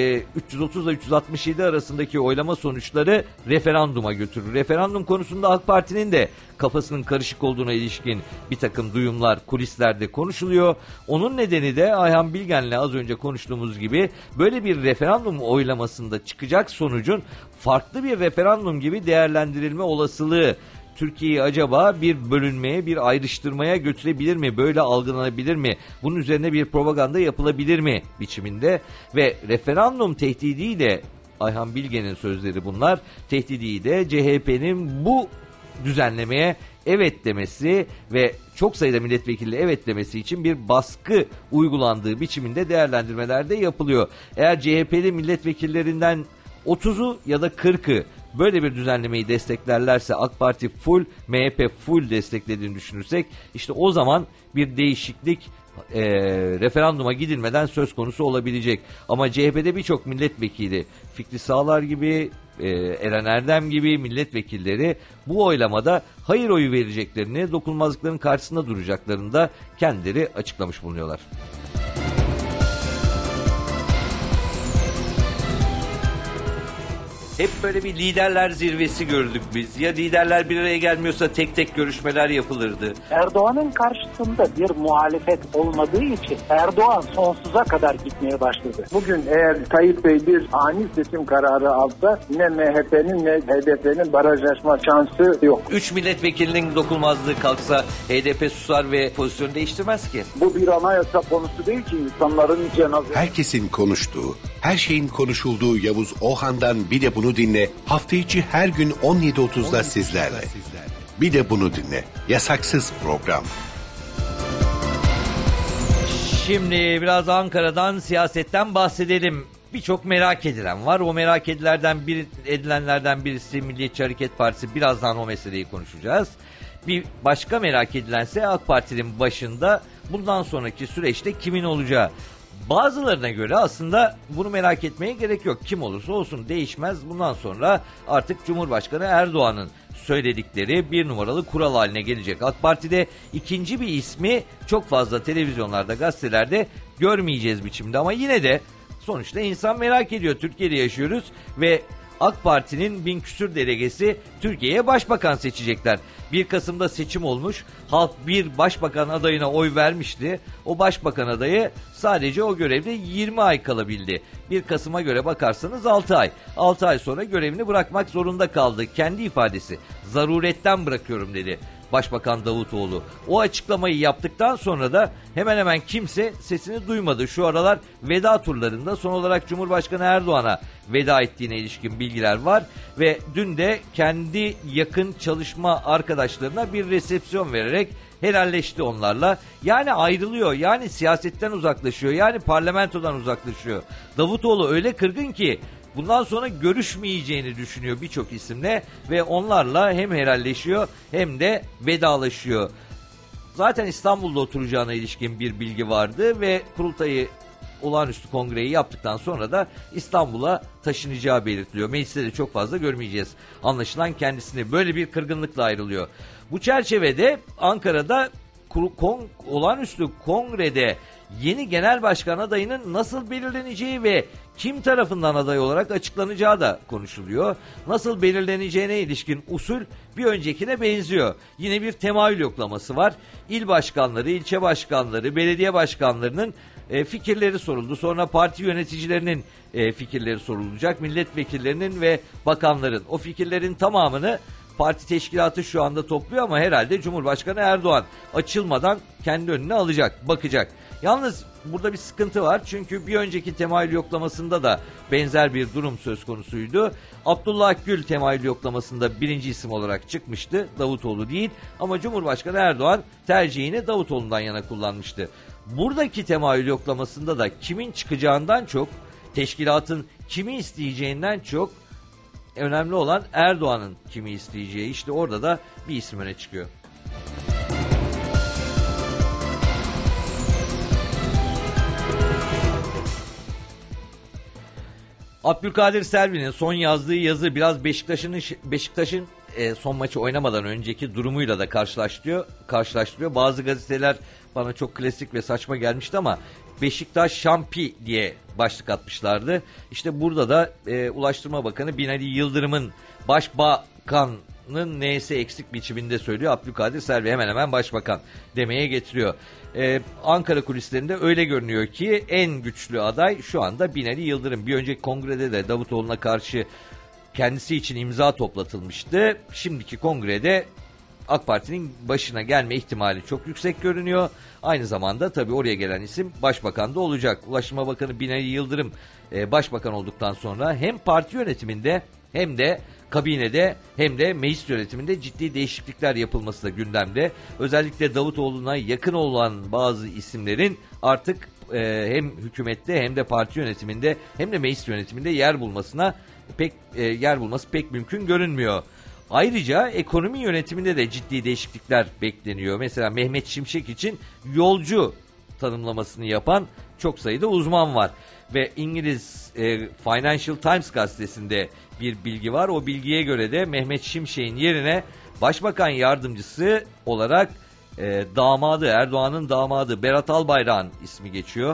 330 ile 367 arasındaki oylama sonuçları referanduma götürür. Referandum konusunda AK Parti'nin de kafasının karışık olduğuna ilişkin bir takım duyumlar kulislerde konuşuluyor. Onun nedeni de Ayhan Bilgen'le az önce konuştuğumuz gibi böyle bir referandum oylamasında çıkacak sonucun farklı bir referandum gibi değerlendirilme olasılığı. Türkiye'yi acaba bir bölünmeye, bir ayrıştırmaya götürebilir mi? Böyle algılanabilir mi? Bunun üzerine bir propaganda yapılabilir mi biçiminde? Ve referandum tehdidiyle Ayhan Bilgen'in sözleri bunlar. Tehdidiyle CHP'nin bu düzenlemeye evet demesi ve çok sayıda milletvekili evet demesi için bir baskı uygulandığı biçiminde değerlendirmeler de yapılıyor. Eğer CHP'li milletvekillerinden 30'u ya da 40'ı böyle bir düzenlemeyi desteklerlerse, AK Parti full, MHP full desteklediğini düşünürsek işte o zaman bir değişiklik referanduma gidilmeden söz konusu olabilecek. Ama CHP'de birçok milletvekili, Fikri Sağlar gibi, Eren Erdem gibi milletvekilleri bu oylamada hayır oyu vereceklerini, dokunulmazlıkların karşısında duracaklarını da kendileri açıklamış bulunuyorlar. Hep böyle bir liderler zirvesi gördük biz. Ya liderler bir araya gelmiyorsa tek tek görüşmeler yapılırdı. Erdoğan'ın karşısında bir muhalefet olmadığı için Erdoğan sonsuza kadar gitmeye başladı. Bugün eğer Tayyip Bey bir ani seçim kararı alsa ne MHP'nin ne HDP'nin barajlaşma şansı yok. 3 milletvekilinin dokunulmazlığı kalksa HDP susar ve pozisyonu değiştirmez ki. Bu bir anayasa konusu değil ki insanların cenazesi. Herkesin konuştuğu, her şeyin konuşulduğu Yavuz Ohan'dan bir de bunu dinle. Hafta içi her gün 17.30'da sizlerle. Bir de bunu dinle. Yasaksız program. Şimdi biraz Ankara'dan, siyasetten bahsedelim. Birçok merak edilen var. O merak edilenlerden birisi Milliyetçi Hareket Partisi. Birazdan o meseleyi konuşacağız. Bir başka merak edilense AK Parti'nin başında bundan sonraki süreçte kimin olacağı. Bazılarına göre aslında bunu merak etmeye gerek yok. Kim olursa olsun değişmez. Bundan sonra artık Cumhurbaşkanı Erdoğan'ın söyledikleri bir numaralı kural haline gelecek. AK Parti'de ikinci bir ismi çok fazla televizyonlarda, gazetelerde görmeyeceğiz biçimde. Ama yine de sonuçta insan merak ediyor. Türkiye'de yaşıyoruz ve AK Parti'nin 1000 küsür delegesi Türkiye'ye başbakan seçecekler. 1 Kasım'da seçim olmuş. Halk bir başbakan adayına oy vermişti. O başbakan adayı sadece o görevde 20 ay kalabildi. 1 Kasım'a göre bakarsanız 6 ay. 6 ay sonra görevini bırakmak zorunda kaldı. Kendi ifadesi. Zaruretten bırakıyorum dedi Başbakan Davutoğlu. O açıklamayı yaptıktan sonra da hemen hemen kimse sesini duymadı. Şu aralar veda turlarında son olarak Cumhurbaşkanı Erdoğan'a veda ettiğine ilişkin bilgiler var. Ve dün de kendi yakın çalışma arkadaşlarına bir resepsiyon vererek helalleşti onlarla. Yani ayrılıyor, yani siyasetten uzaklaşıyor, yani parlamentodan uzaklaşıyor. Davutoğlu öyle kırgın ki bundan sonra görüşmeyeceğini düşünüyor birçok isimle ve onlarla hem helalleşiyor hem de vedalaşıyor. Zaten İstanbul'da oturacağına ilişkin bir bilgi vardı ve kurultayı, olağanüstü kongreyi yaptıktan sonra da İstanbul'a taşınacağı belirtiliyor. Mecliste de çok fazla görmeyeceğiz. Anlaşılan kendisini böyle bir kırgınlıkla ayrılıyor. Bu çerçevede Ankara'da olağanüstü kongrede yeni genel başkan adayının nasıl belirleneceği ve kim tarafından aday olarak açıklanacağı da konuşuluyor. Nasıl belirleneceğine ilişkin usul bir öncekine benziyor. Yine bir temayül yoklaması var. İl başkanları, ilçe başkanları, belediye başkanlarının fikirleri soruldu. Sonra parti yöneticilerinin fikirleri sorulacak. Milletvekillerinin ve bakanların. O fikirlerin tamamını parti teşkilatı şu anda topluyor ama herhalde Cumhurbaşkanı Erdoğan açılmadan kendi önüne alacak, bakacak. Yalnız burada bir sıkıntı var çünkü bir önceki temayül yoklamasında da benzer bir durum söz konusuydu. Abdullah Gül temayül yoklamasında birinci isim olarak çıkmıştı, Davutoğlu değil, ama Cumhurbaşkanı Erdoğan tercihini Davutoğlu'ndan yana kullanmıştı. Buradaki temayül yoklamasında da kimin çıkacağından çok, teşkilatın kimi isteyeceğinden çok önemli olan Erdoğan'ın kimi isteyeceği. İşte orada da bir isim öne çıkıyor. Abdülkadir Selvi'nin son yazdığı yazı biraz Beşiktaş'ın son maçı oynamadan önceki durumuyla da karşılaştırıyor. Bazı gazeteler bana çok klasik ve saçma gelmişti ama Beşiktaş şampi diye başlık atmışlardı. İşte burada da Ulaştırma Bakanı Binali Yıldırım'ın başbakanın neyse eksik biçiminde söylüyor. Abdülkadir Selvi hemen hemen başbakan demeye getiriyor. Ankara kulislerinde öyle görünüyor ki en güçlü aday şu anda Binali Yıldırım. Bir önceki kongrede de Davutoğlu'na karşı kendisi için imza toplatılmıştı. Şimdiki kongrede AK Parti'nin başına gelme ihtimali çok yüksek görünüyor. Aynı zamanda tabii oraya gelen isim başbakan da olacak. Ulaştırma Bakanı Binali Yıldırım başbakan olduktan sonra hem parti yönetiminde hem de kabinede hem de meclis yönetiminde ciddi değişiklikler yapılması da gündemde. Özellikle Davutoğlu'na yakın olan bazı isimlerin artık hem hükümette hem de parti yönetiminde hem de meclis yönetiminde yer bulması pek mümkün görünmüyor. Ayrıca ekonomi yönetiminde de ciddi değişiklikler bekleniyor. Mesela Mehmet Şimşek için yolcu tanımlamasını yapan çok sayıda uzman var. Ve İngiliz Financial Times gazetesinde bir bilgi var. O bilgiye göre de Mehmet Şimşek'in yerine başbakan yardımcısı olarak Erdoğan'ın damadı Berat Albayrak'ın ismi geçiyor.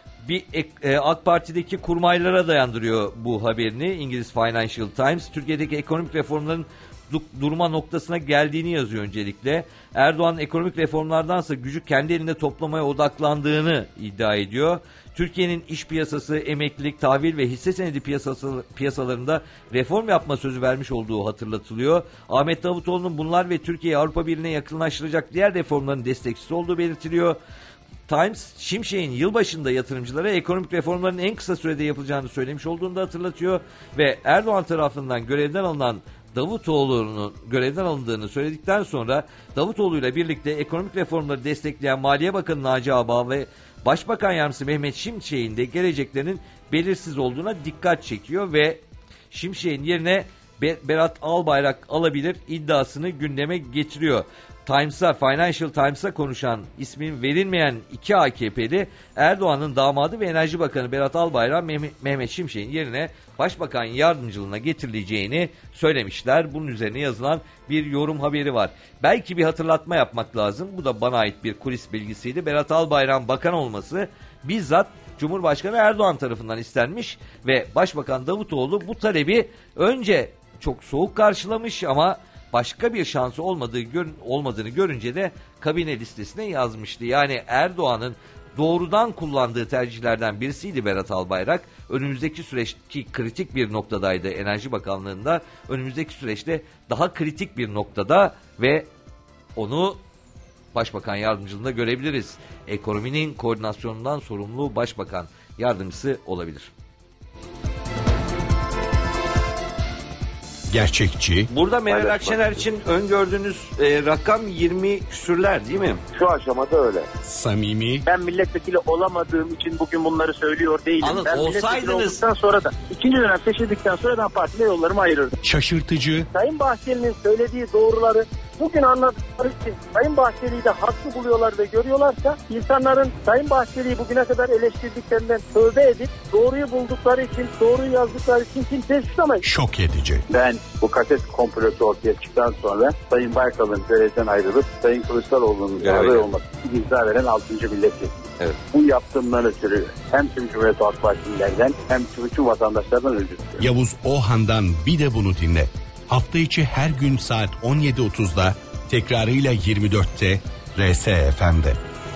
AK Parti'deki kurmaylara dayandırıyor bu haberini İngiliz Financial Times. Türkiye'deki ekonomik reformların durma noktasına geldiğini yazıyor öncelikle. Erdoğan ekonomik reformlardansa gücü kendi elinde toplamaya odaklandığını iddia ediyor. Türkiye'nin iş piyasası, emeklilik, tahvil ve hisse senedi piyasalarında reform yapma sözü vermiş olduğu hatırlatılıyor. Ahmet Davutoğlu'nun bunlar ve Türkiye'yi Avrupa Birliği'ne yakınlaştıracak diğer reformların destekçisi olduğu belirtiliyor. Times, Şimşek'in yılbaşında yatırımcılara ekonomik reformların en kısa sürede yapılacağını söylemiş olduğunu da hatırlatıyor. Ve Erdoğan tarafından görevden alınan Davutoğlu'nun görevden alındığını söyledikten sonra Davutoğlu ile birlikte ekonomik reformları destekleyen Maliye Bakanı Naci Ağbağ ve Başbakan Yardımcısı Mehmet Şimşek'in de geleceklerinin belirsiz olduğuna dikkat çekiyor ve Şimşek'in yerine Berat Albayrak alabilir iddiasını gündeme getiriyor. Financial Times'a konuşan ismin verilmeyen iki AKP'li Erdoğan'ın damadı ve Enerji Bakanı Berat Albayrak Mehmet Şimşek'in yerine Başbakan yardımcılığına getirileceğini söylemişler. Bunun üzerine yazılan bir yorum haberi var. Belki bir hatırlatma yapmak lazım. Bu da bana ait bir kulis bilgisiydi. Berat Albayrak'ın bakan olması bizzat Cumhurbaşkanı Erdoğan tarafından istenmiş ve Başbakan Davutoğlu bu talebi önce çok soğuk karşılamış ama başka bir şansı olmadığını görünce de kabine listesine yazmıştı. Yani Erdoğan'ın doğrudan kullandığı tercihlerden birisiydi Berat Albayrak. Önümüzdeki süreçki kritik bir noktadaydı Enerji Bakanlığı'nda. Önümüzdeki süreçte daha kritik bir noktada ve onu Başbakan Yardımcılığında görebiliriz. Ekonominin koordinasyonundan sorumlu Başbakan Yardımcısı olabilir. Gerçekçi. Burada Meral Akşener için öngördüğünüz rakam 20 küsürler değil mi? Şu aşamada öyle. Samimi. Ben milletvekili olamadığım için bugün bunları söylüyor değilim. Anladım, Ben milletvekili olsaydınız. olduktan sonra da ikinci dönem seçildikten sonra ben partide yollarımı ayırırdım. Şaşırtıcı. Sayın Bahçeli'nin söylediği doğruları bugün anladıkları için Sayın Bahçeli'yi de haklı buluyorlar ve görüyorlarsa insanların Sayın Bahçeli'yi bugüne kadar eleştirdiklerinden tövbe edip doğruyu buldukları için, doğruyu yazdıkları için kimseye suçlamayız. Şok edici. Ben bu kaset komplosu ortaya çıktıktan sonra Sayın Baykal'ın görevden ayrılıp Sayın Kılıçdaroğlu'nun aday olması imza veren 6. milletvekili. Evet. Bu yaptığımdan ötürü hem tüm Cumhuriyet Halk Partililerden hem bütün vatandaşlardan özür diliyorum. Yavuz Ohan'dan bir de bunu dinle. Hafta içi her gün saat 17.30'da, tekrarıyla 24'te RSFM'de.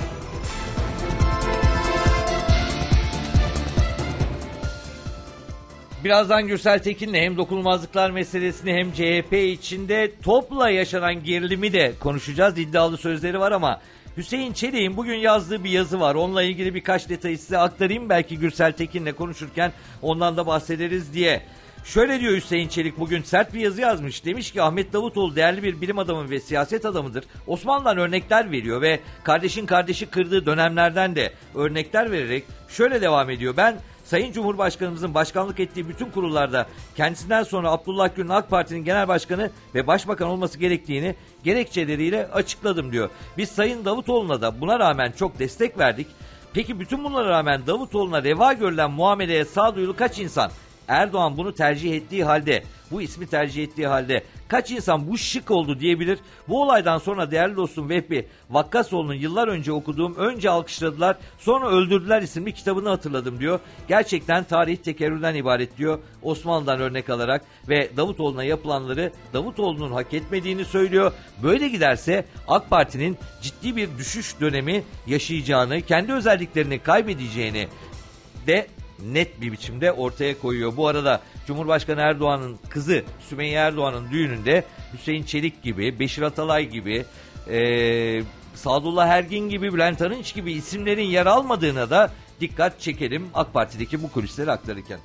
Birazdan Gürsel Tekin'le hem dokunulmazlıklar meselesini hem CHP içinde topla yaşanan gerilimi de konuşacağız. İddialı sözleri var ama Hüseyin Çelik'in bugün yazdığı bir yazı var. Onunla ilgili birkaç detayı size aktarayım. Belki Gürsel Tekin'le konuşurken ondan da bahsederiz diye. Şöyle diyor Hüseyin Çelik, bugün sert bir yazı yazmış. Demiş ki Ahmet Davutoğlu değerli bir bilim adamı ve siyaset adamıdır. Osmanlı'dan örnekler veriyor ve kardeşin kardeşi kırdığı dönemlerden de örnekler vererek şöyle devam ediyor. Ben Sayın Cumhurbaşkanımızın başkanlık ettiği bütün kurullarda kendisinden sonra Abdullah Gül'ün AK Parti'nin genel başkanı ve başbakan olması gerektiğini gerekçeleriyle açıkladım diyor. Biz Sayın Davutoğlu'na da buna rağmen çok destek verdik. Peki bütün bunlara rağmen Davutoğlu'na reva görülen muameleye sağduyulu kaç insan? Erdoğan bunu tercih ettiği halde, bu ismi tercih ettiği halde kaç insan bu şık oldu diyebilir? Bu olaydan sonra değerli dostum Vehbi Vakkasoğlu'nun yıllar önce okuduğum Önce Alkışladılar Sonra Öldürdüler isimli kitabını hatırladım diyor. Gerçekten tarih tekerrürden ibaret diyor Osmanlı'dan örnek alarak ve Davutoğlu'na yapılanları Davutoğlu'nun hak etmediğini söylüyor. Böyle giderse AK Parti'nin ciddi bir düşüş dönemi yaşayacağını, kendi özelliklerini kaybedeceğini de net bir biçimde ortaya koyuyor. Bu arada Cumhurbaşkanı Erdoğan'ın kızı Sümeyye Erdoğan'ın düğününde Hüseyin Çelik gibi, Beşir Atalay gibi, Sadullah Ergin gibi, Bülent Arınç gibi isimlerin yer almadığına da dikkat çekelim AK Parti'deki bu kulisleri aktarırken.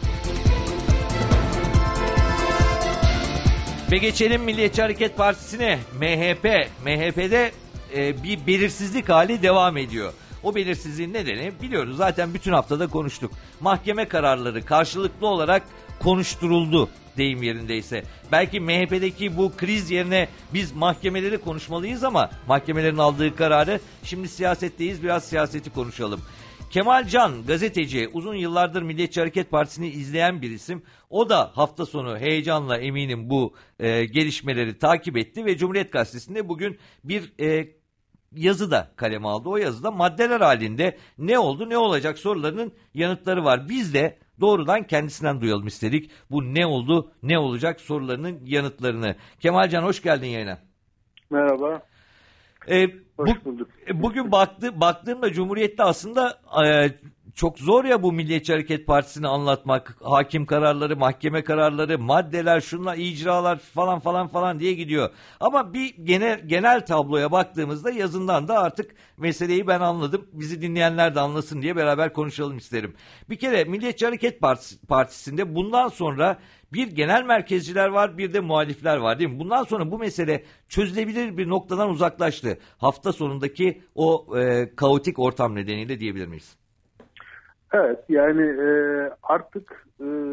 Ve geçelim Milliyetçi Hareket Partisi'ne. MHP'de bir belirsizlik hali devam ediyor. O belirsizliğin nedeni biliyoruz, zaten bütün haftada konuştuk. Mahkeme kararları karşılıklı olarak konuşturuldu deyim yerindeyse. Belki MHP'deki bu kriz yerine biz mahkemeleri konuşmalıyız ama mahkemelerin aldığı kararı, şimdi siyasetteyiz, biraz siyaseti konuşalım. Kemal Can gazeteci, uzun yıllardır Milliyetçi Hareket Partisi'ni izleyen bir isim. O da hafta sonu heyecanla eminim bu gelişmeleri takip etti ve Cumhuriyet Gazetesi'nde bugün bir yazı da kaleme aldı. O yazıda maddeler halinde ne oldu ne olacak sorularının yanıtları var. Biz de doğrudan kendisinden duyalım istedik. Bu ne oldu ne olacak sorularının yanıtlarını. Kemal Can, hoş geldin yayına. Merhaba. Hoş bulduk. Bugün baktığımda Cumhuriyet'te aslında çok zor ya bu Milliyetçi Hareket Partisi'ni anlatmak. Hakim kararları, mahkeme kararları, maddeler, şunlar, icralar falan diye gidiyor. Ama bir genel tabloya baktığımızda yazından da artık meseleyi ben anladım. Bizi dinleyenler de anlasın diye beraber konuşalım isterim. Bir kere Milliyetçi Hareket Partisi'nde bundan sonra bir genel merkezciler var, bir de muhalifler var değil mi? Bundan sonra bu mesele çözülebilir bir noktadan uzaklaştı. Hafta sonundaki o kaotik ortam nedeniyle diyebilir miyiz? Evet, yani artık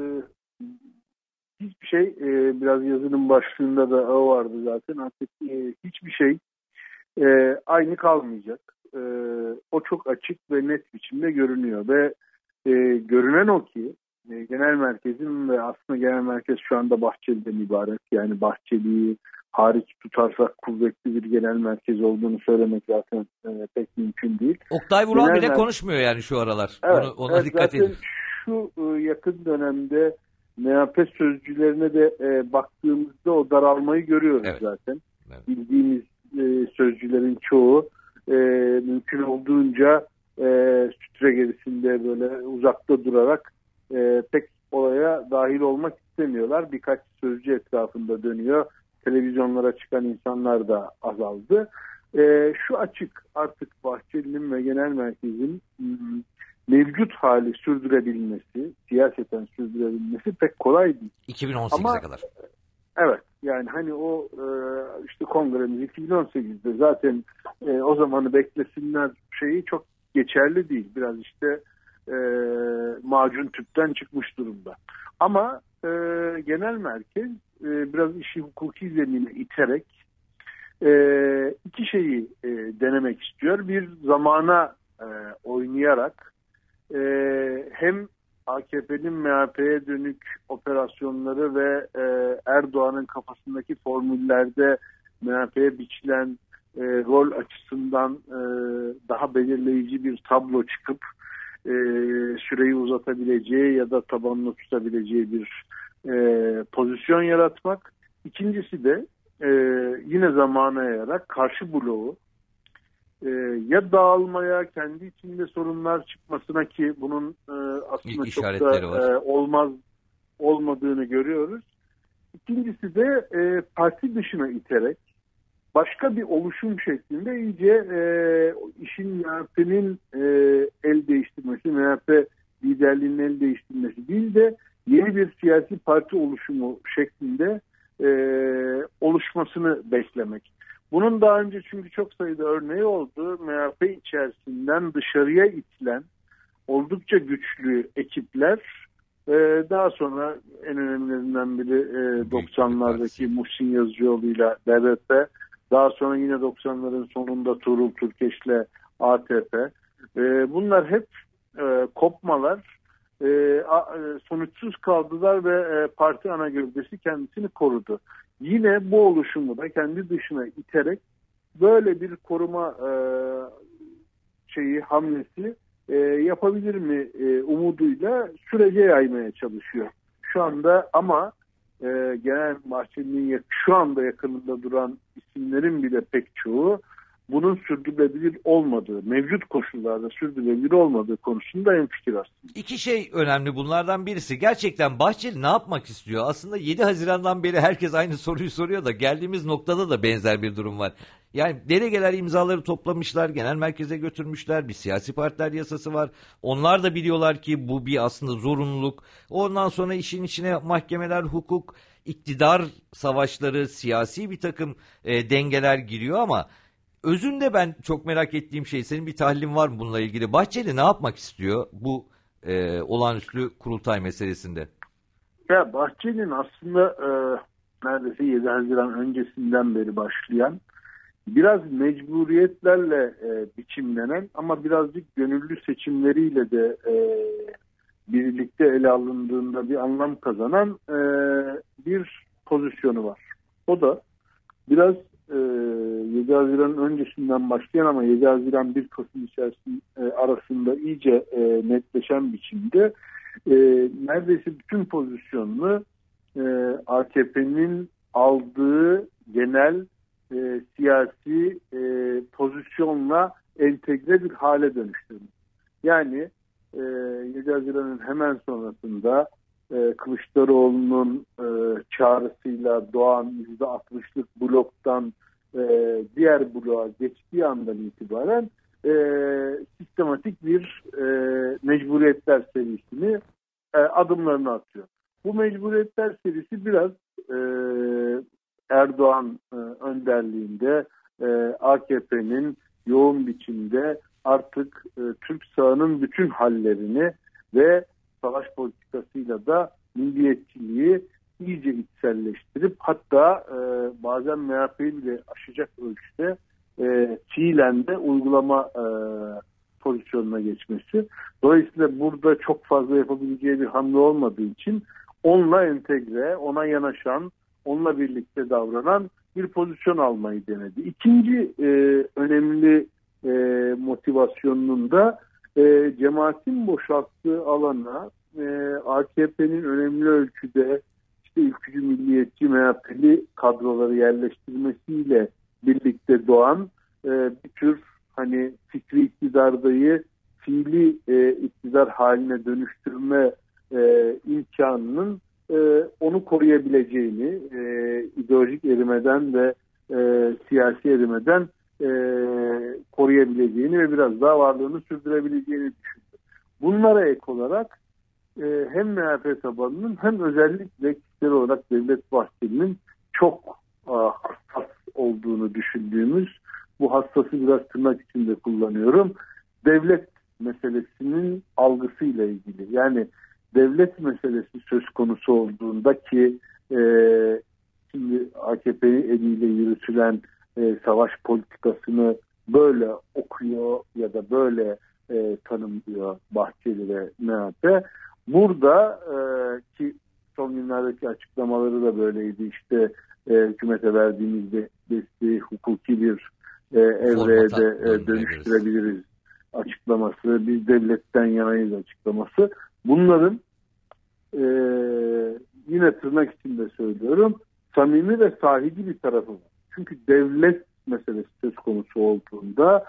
hiçbir şey, biraz yazının başlığında da o vardı zaten, artık hiçbir şey aynı kalmayacak. O çok açık ve net biçimde görünüyor ve görünen o ki genel merkezin ve aslında genel merkez şu anda Bahçeli'den ibaret. Yani Bahçeli'yi hariç tutarsak kuvvetli bir genel merkez olduğunu söylemek zaten pek mümkün değil. Oktay Vural bile konuşmuyor yani şu aralar. Evet, ona dikkat edin. Şu yakın dönemde MHP sözcülerine de baktığımızda o daralmayı görüyoruz zaten. Evet. Bildiğimiz sözcülerin çoğu mümkün olduğunca sütre gerisinde böyle uzakta durarak pek olaya dahil olmak istemiyorlar. Birkaç sözcü etrafında dönüyor. Televizyonlara çıkan insanlar da azaldı. Şu açık, artık Bahçeli'nin ve genel merkezin mevcut hali sürdürebilmesi, siyaseten sürdürebilmesi pek kolay değil. 2018'e kadar. Evet, yani hani o işte kongremiz 2018'de zaten o zamanı beklesinler şeyi çok geçerli değil. Biraz işte macun tüpten çıkmış durumda. Ama genel merkez biraz işi hukuki zemine iterek iki şeyi denemek istiyor. Bir, zamana oynayarak hem AKP'nin MHP'ye dönük operasyonları ve Erdoğan'ın kafasındaki formüllerde MHP'ye biçilen rol açısından daha belirleyici bir tablo çıkıp süreyi uzatabileceği ya da tabanını tutabileceği bir pozisyon yaratmak. İkincisi de yine zamana yayarak karşı bloğu ya dağılmaya, kendi içinde sorunlar çıkmasına, ki bunun aslında çok da olmadığını görüyoruz. İkincisi de parti dışına iterek başka bir oluşum şeklinde iyice işin MHP'nin el değiştirmesi, MHP liderliğinin el değiştirmesi değil de yeni bir siyasi parti oluşumu şeklinde oluşmasını beklemek. Bunun daha önce çünkü çok sayıda örneği oldu. MHP içerisinden dışarıya itilen oldukça güçlü ekipler daha sonra en önemlilerinden biri 90'lardaki Muhsin Yazıcıoğlu'yla DBP, daha sonra yine 90'ların sonunda Tuğrul Türkeş'le ATP. Bunlar hep kopmalar, sonuçsuz kaldılar ve parti ana gövdesi kendisini korudu. Yine bu oluşumu da kendi dışına iterek böyle bir koruma hamlesi yapabilir mi umuduyla sürece yaymaya çalışıyor. Şu anda ama genel Bahçeli'nin şu anda yakınında duran isimlerin bile pek çoğu bunun sürdürülebilir olmadığı, mevcut koşullarda sürdürülebilir olmadığı konusunda hemfikir aslında. İki şey önemli bunlardan birisi. Gerçekten Bahçeli ne yapmak istiyor? Aslında 7 Haziran'dan beri herkes aynı soruyu soruyor da geldiğimiz noktada da benzer bir durum var. Yani delegeler imzaları toplamışlar, genel merkeze götürmüşler, bir siyasi partiler yasası var. Onlar da biliyorlar ki bu bir aslında zorunluluk. Ondan sonra işin içine mahkemeler, hukuk, iktidar savaşları, siyasi bir takım dengeler giriyor ama özünde ben çok merak ettiğim şey, senin bir tahlilin var mı bununla ilgili? Bahçeli ne yapmak istiyor bu olağanüstü kurultay meselesinde? Ya Bahçeli'nin aslında neredeyse 7 Haziran öncesinden beri başlayan, biraz mecburiyetlerle biçimlenen ama birazcık gönüllü seçimleriyle de birlikte ele alındığında bir anlam kazanan bir pozisyonu var. O da biraz 7 Haziran öncesinden başlayan ama 7 Haziran 1 Kasım içerisinde arasında iyice netleşen biçimde neredeyse bütün pozisyonunu AKP'nin aldığı genel siyasi pozisyonla entegre bir hale dönüştürmüş. Yani 7 Haziran'ın hemen sonrasında Kılıçdaroğlu'nun çağrısıyla doğan %60'lık bloktan diğer bloğa geçtiği andan itibaren sistematik bir mecburiyetler serisini adımlarını atıyor. Bu mecburiyetler serisi biraz Erdoğan önderliğinde AKP'nin yoğun biçimde artık Türk sağının bütün hallerini ve savaş politikasıyla da milliyetçiliği iyice içselleştirip hatta bazen MHP'yi bile aşacak ölçüde fiilen de uygulama pozisyonuna geçmesi. Dolayısıyla burada çok fazla yapabileceği bir hamle olmadığı için onunla entegre, ona yanaşan, onunla birlikte davranan bir pozisyon almayı denedi. İkinci önemli motivasyonunun da cemaatin boşalttığı alana AKP'nin önemli ölçüde işte ülkücü, milliyetçi, MHP'li kadroları yerleştirmesiyle birlikte doğan bir tür hani fikri iktidardayı fiili iktidar haline dönüştürme imkanının onu koruyabileceğini, ideolojik erimeden ve siyasi erimeden koruyabileceğini ve biraz daha varlığını sürdürebileceğini düşündü. Bunlara ek olarak hem MHP tabanının hem özellikle kişisel olarak Devlet Bahçeli'nin çok hassas olduğunu düşündüğümüz, bu hassası biraz tırnak içinde kullanıyorum, devlet meselesinin algısıyla ilgili. Yani devlet meselesi söz konusu olduğunda ki şimdi AKP eliyle yürütülen savaş politikasını böyle okuyor ya da böyle tanımlıyor Bahçeli ve MHP. Burada ki son günlerdeki açıklamaları da böyleydi. İşte hükümete verdiğimiz desteği hukuki bir evreye de dönüştürebiliriz açıklaması, biz devletten yanayız açıklaması. Bunların yine tırnak içinde söylüyorum, samimi ve sahici bir tarafı var. Çünkü devlet meselesi söz konusu olduğunda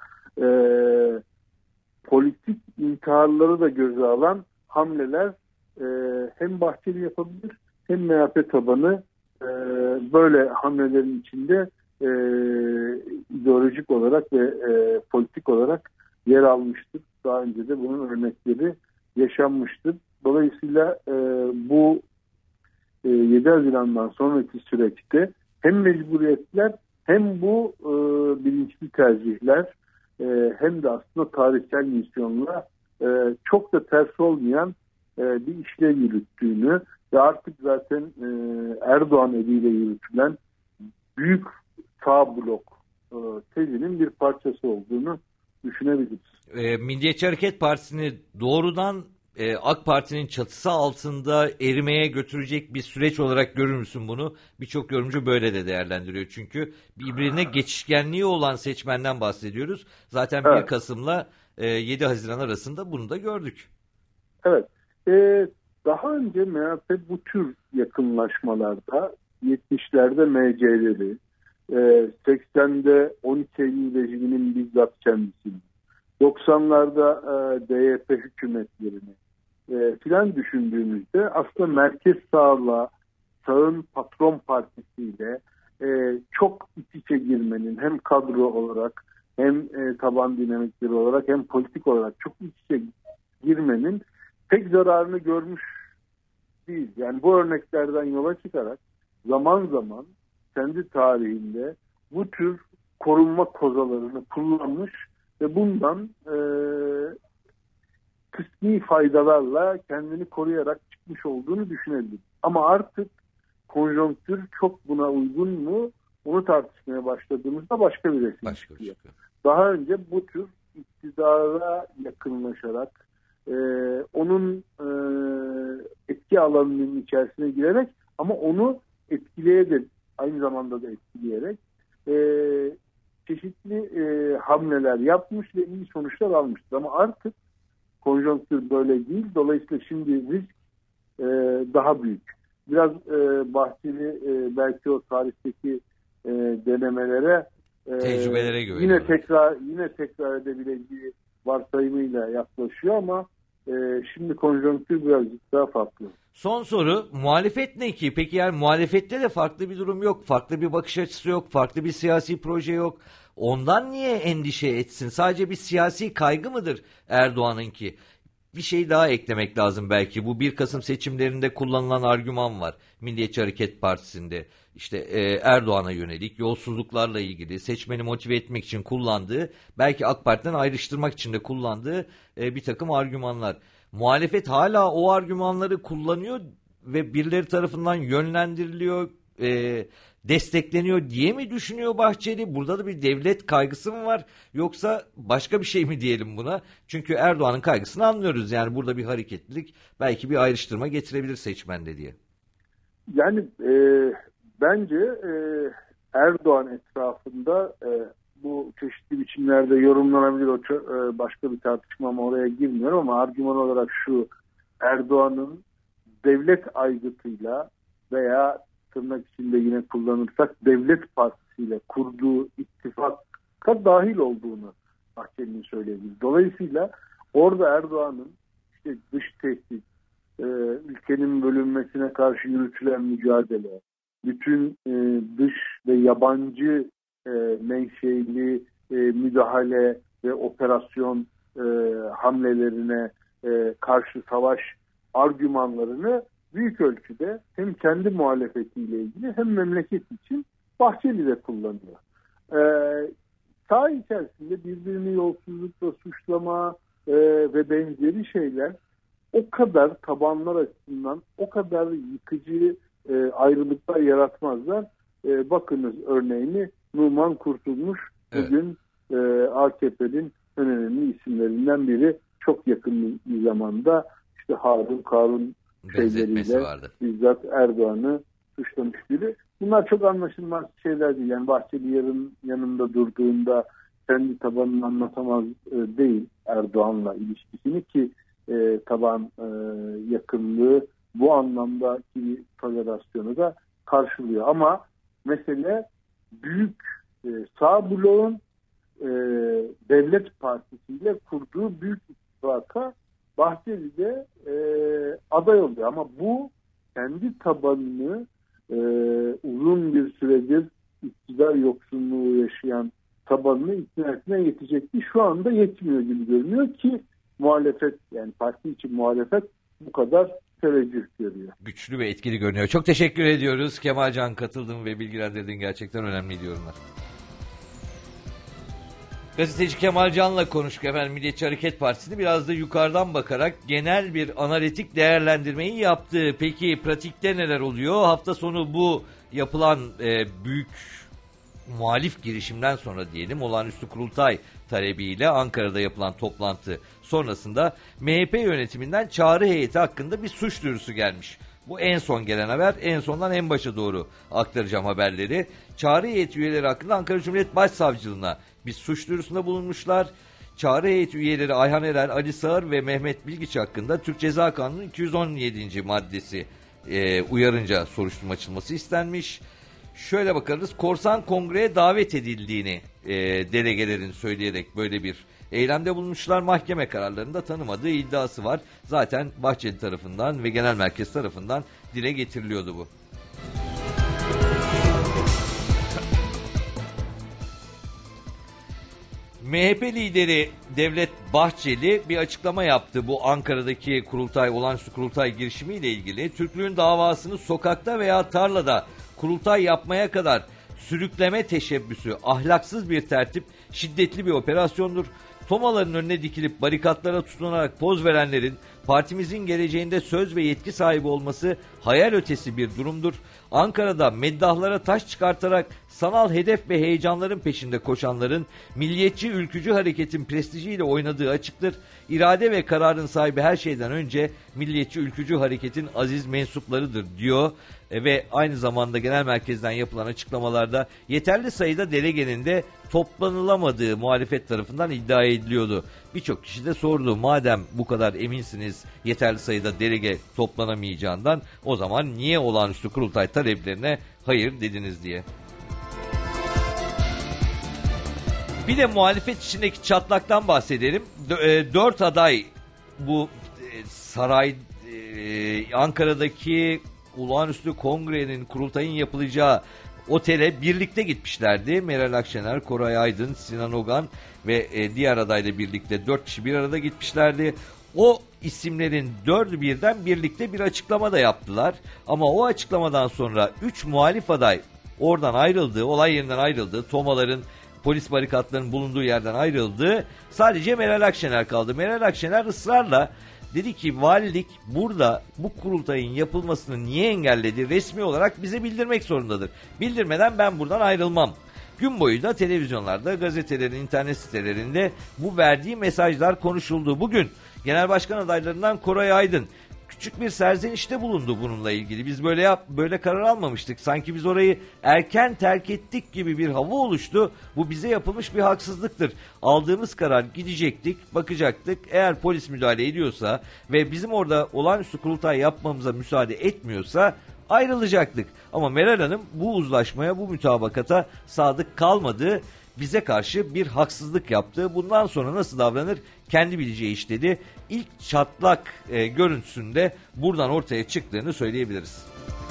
politik intiharları da göze alan hamleler hem Bahçeli yapabilir hem MHP tabanı böyle hamlelerin içinde ideolojik olarak ve politik olarak yer almıştır. Daha önce de bunun örnekleri yaşanmıştır. Dolayısıyla bu 7 Haziran'dan sonraki süreçte hem mecburiyetler hem bu bilinçli tercihler hem de aslında tarihsel misyonla çok da ters olmayan bir işlev yürüttüğünü ve artık zaten Erdoğan eliyle yürütülen büyük sağ blok tezinin bir parçası olduğunu düşünebiliriz. Milliyetçi Hareket Partisi'ni doğrudan AK Parti'nin çatısı altında erimeye götürecek bir süreç olarak görür müsün bunu? Birçok yorumcu böyle de değerlendiriyor. Çünkü birbirine geçişkenliği olan seçmenden bahsediyoruz. Zaten evet. 1 Kasım'la 7 Haziran arasında bunu da gördük. Evet. Daha önce MHP bu tür yakınlaşmalarda 70'lerde MC'leri, 80'de 12 Eylül rejiminin bizzat kendisini, 90'larda DYP hükümetlerini filan düşündüğümüzde aslında merkez sağla, sağın patron partisiyle çok iç içe girmenin hem kadro olarak hem taban dinamikleri olarak hem politik olarak çok iç içe girmenin pek zararını görmüş değil. Yani bu örneklerden yola çıkarak zaman zaman kendi tarihinde bu tür korunma kozalarını kullanmış ve bundan kısmi faydalarla kendini koruyarak çıkmış olduğunu düşünebiliriz. Ama artık konjonktür çok buna uygun mu? Onu tartışmaya başladığımızda başka bir resim çıkıyor. Daha önce bu tür iktidara yakınlaşarak onun etki alanının içerisine girerek ama onu aynı zamanda da etkileyerek çeşitli hamleler yapmış ve iyi sonuçlar almıştır. Ama artık konjonktür böyle değil. Dolayısıyla şimdi risk daha büyük. Biraz Bahçeli belki o tarihteki denemelere tecrübelere göre yine tekrar edebileceği varsayımıyla yaklaşıyor ama şimdi konjonktür birazcık daha farklı. Son soru, muhalefet ne ki? Peki yani muhalefette de farklı bir durum yok, farklı bir bakış açısı yok, farklı bir siyasi proje yok. Ondan niye endişe etsin? Sadece bir siyasi kaygı mıdır Erdoğan'ınki? Bir şey daha eklemek lazım belki. Bu 1 Kasım seçimlerinde kullanılan argüman var. Milliyetçi Hareket Partisi'nde işte Erdoğan'a yönelik yolsuzluklarla ilgili seçmeni motive etmek için kullandığı, belki AK Parti'den ayrıştırmak için de kullandığı bir takım argümanlar. Muhalefet hala o argümanları kullanıyor ve birileri tarafından yönlendiriliyor, destekleniyor diye mi düşünüyor Bahçeli? Burada da bir devlet kaygısı mı var? Yoksa başka bir şey mi diyelim buna? Çünkü Erdoğan'ın kaygısını anlıyoruz. Yani burada bir hareketlilik, belki bir ayrıştırma getirebilir seçmende diye. Yani bence Erdoğan etrafında bu çeşitli biçimlerde yorumlanabilir, başka bir tartışma ama oraya girmiyorum, ama argüman olarak şu: Erdoğan'ın devlet aygıtıyla veya tırnak içinde yine kullanırsak devlet partisiyle kurduğu ittifaka dahil olduğunu Bahçeli'nin söylediği. Dolayısıyla orada Erdoğan'ın işte dış tehdit, ülkenin bölünmesine karşı yürütülen mücadele, bütün dış ve yabancı menşeli müdahale ve operasyon hamlelerine karşı savaş argümanlarını büyük ölçüde hem kendi muhalefetiyle ilgili hem memleket için Bahçeli de kullanıyor. Saha içerisinde birbirini yolsuzlukla suçlama ve benzeri şeyler o kadar tabanlar açısından o kadar yıkıcı ayrılıklar yaratmazlar. Bakınız örneğini, Numan Kurtulmuş bugün AKP'nin önemli isimlerinden biri, çok yakın bir zamanda işte Harun Karun şeyleriyle bizzat Erdoğan'ı suçlamış biri. Bunlar çok anlaşılmaz şeyler değil. Yani Bahçeli yanında durduğunda kendi tabanını anlatamaz değil Erdoğan'la ilişkisini, ki taban yakınlığı bu anlamdaki tolerasyonu da karşılıyor. Ama mesele büyük sağ bloğun devlet partisiyle kurduğu büyük ittifaka Bahçeli de aday oluyor. Ama bu kendi tabanını uzun bir süredir iktidar yoksunluğu yaşayan tabanını ikna etmeye yetecekti. Şu anda yetmiyor gibi görünüyor ki muhalefet, yani parti için muhalefet bu kadar teveccüh görüyor. Güçlü ve etkili görünüyor. Çok teşekkür ediyoruz. Kemal Can, katıldın ve bilgilendirdin. Gerçekten önemli yorumlar. Gazeteci Kemal Can'la konuştuk efendim. Milliyetçi Hareket Partisi'ni biraz da yukarıdan bakarak genel bir analitik değerlendirmeyi yaptı. Peki pratikte neler oluyor? Hafta sonu bu yapılan büyük muhalif girişimden sonra diyelim, olağanüstü kurultay talebiyle Ankara'da yapılan toplantı sonrasında MHP yönetiminden çağrı heyeti hakkında bir suç duyurusu gelmiş. Bu en son gelen haber. En sondan en başa doğru aktaracağım haberleri. Çağrı heyeti üyeleri hakkında Ankara Cumhuriyet Başsavcılığına bir suç duyurusunda bulunmuşlar. Çağrı heyeti üyeleri Ayhan Erel, Ali Sağır ve Mehmet Bilgiç hakkında Türk Ceza Kanunu'nun 217. maddesi uyarınca soruşturma açılması istenmiş. Şöyle bakarız, korsan kongreye davet edildiğini delegelerin söyleyerek böyle bir eylemde bulunmuşlar. Mahkeme kararlarında tanımadığı iddiası var. Zaten Bahçeli tarafından ve genel merkez tarafından dile getiriliyordu bu. MHP lideri Devlet Bahçeli bir açıklama yaptı bu Ankara'daki kurultay, olağanüstü kurultay girişimiyle ilgili. Türklüğün davasını sokakta veya tarlada kurultay yapmaya kadar sürükleme teşebbüsü ahlaksız bir tertip, şiddetli bir operasyondur. Tomaların önüne dikilip barikatlara tutunarak poz verenlerin partimizin geleceğinde söz ve yetki sahibi olması hayal ötesi bir durumdur. Ankara'da meddahlara taş çıkartarak sanal hedef ve heyecanların peşinde koşanların milliyetçi ülkücü hareketin prestijiyle oynadığı açıktır. İrade ve kararın sahibi her şeyden önce milliyetçi ülkücü hareketin aziz mensuplarıdır diyor. Ve aynı zamanda genel merkezden yapılan açıklamalarda yeterli sayıda delegenin de toplanılamadığı muhalefet tarafından iddia ediliyordu. Birçok kişi de sordu, madem bu kadar eminsiniz yeterli sayıda delege toplanamayacağından, o zaman niye olağanüstü kurultay taleplerine hayır dediniz diye. Bir de muhalefet içindeki çatlaktan bahsedelim. 4 aday bu saray Ankara'daki olağanüstü kongrenin, kurultayın yapılacağı otele birlikte gitmişlerdi. Meral Akşener, Koray Aydın, Sinan Ogan ve diğer adayla birlikte 4 kişi bir arada gitmişlerdi. O isimlerin 4'ü birden birlikte bir açıklama da yaptılar. Ama o açıklamadan sonra 3 muhalif aday oradan ayrıldı, olay yerinden ayrıldı. Tomaların, polis barikatlarının bulunduğu yerden ayrıldı. Sadece Meral Akşener kaldı. Meral Akşener ısrarla Dedi ki valilik burada bu kurultayın yapılmasını niye engelledi? Resmi olarak bize bildirmek zorundadır. Bildirmeden ben buradan ayrılmam. Gün boyu da televizyonlarda, gazetelerin, internet sitelerinde bu verdiği mesajlar konuşuldu. Bugün Genel Başkan adaylarından Koray Aydın küçük bir serzenişte bulundu bununla ilgili. Biz böyle karar almamıştık. Sanki biz orayı erken terk ettik gibi bir hava oluştu. Bu bize yapılmış bir haksızlıktır. Aldığımız karar, gidecektik, bakacaktık. Eğer polis müdahale ediyorsa ve bizim orada olağanüstü kurultay yapmamıza müsaade etmiyorsa ayrılacaktık. Ama Meral Hanım bu uzlaşmaya, bu mütabakata sadık kalmadı. Bize karşı bir haksızlık yaptı. Bundan sonra nasıl davranır kendi bileceği iş dedi. İlk çatlak görüntüsünde buradan ortaya çıktığını söyleyebiliriz.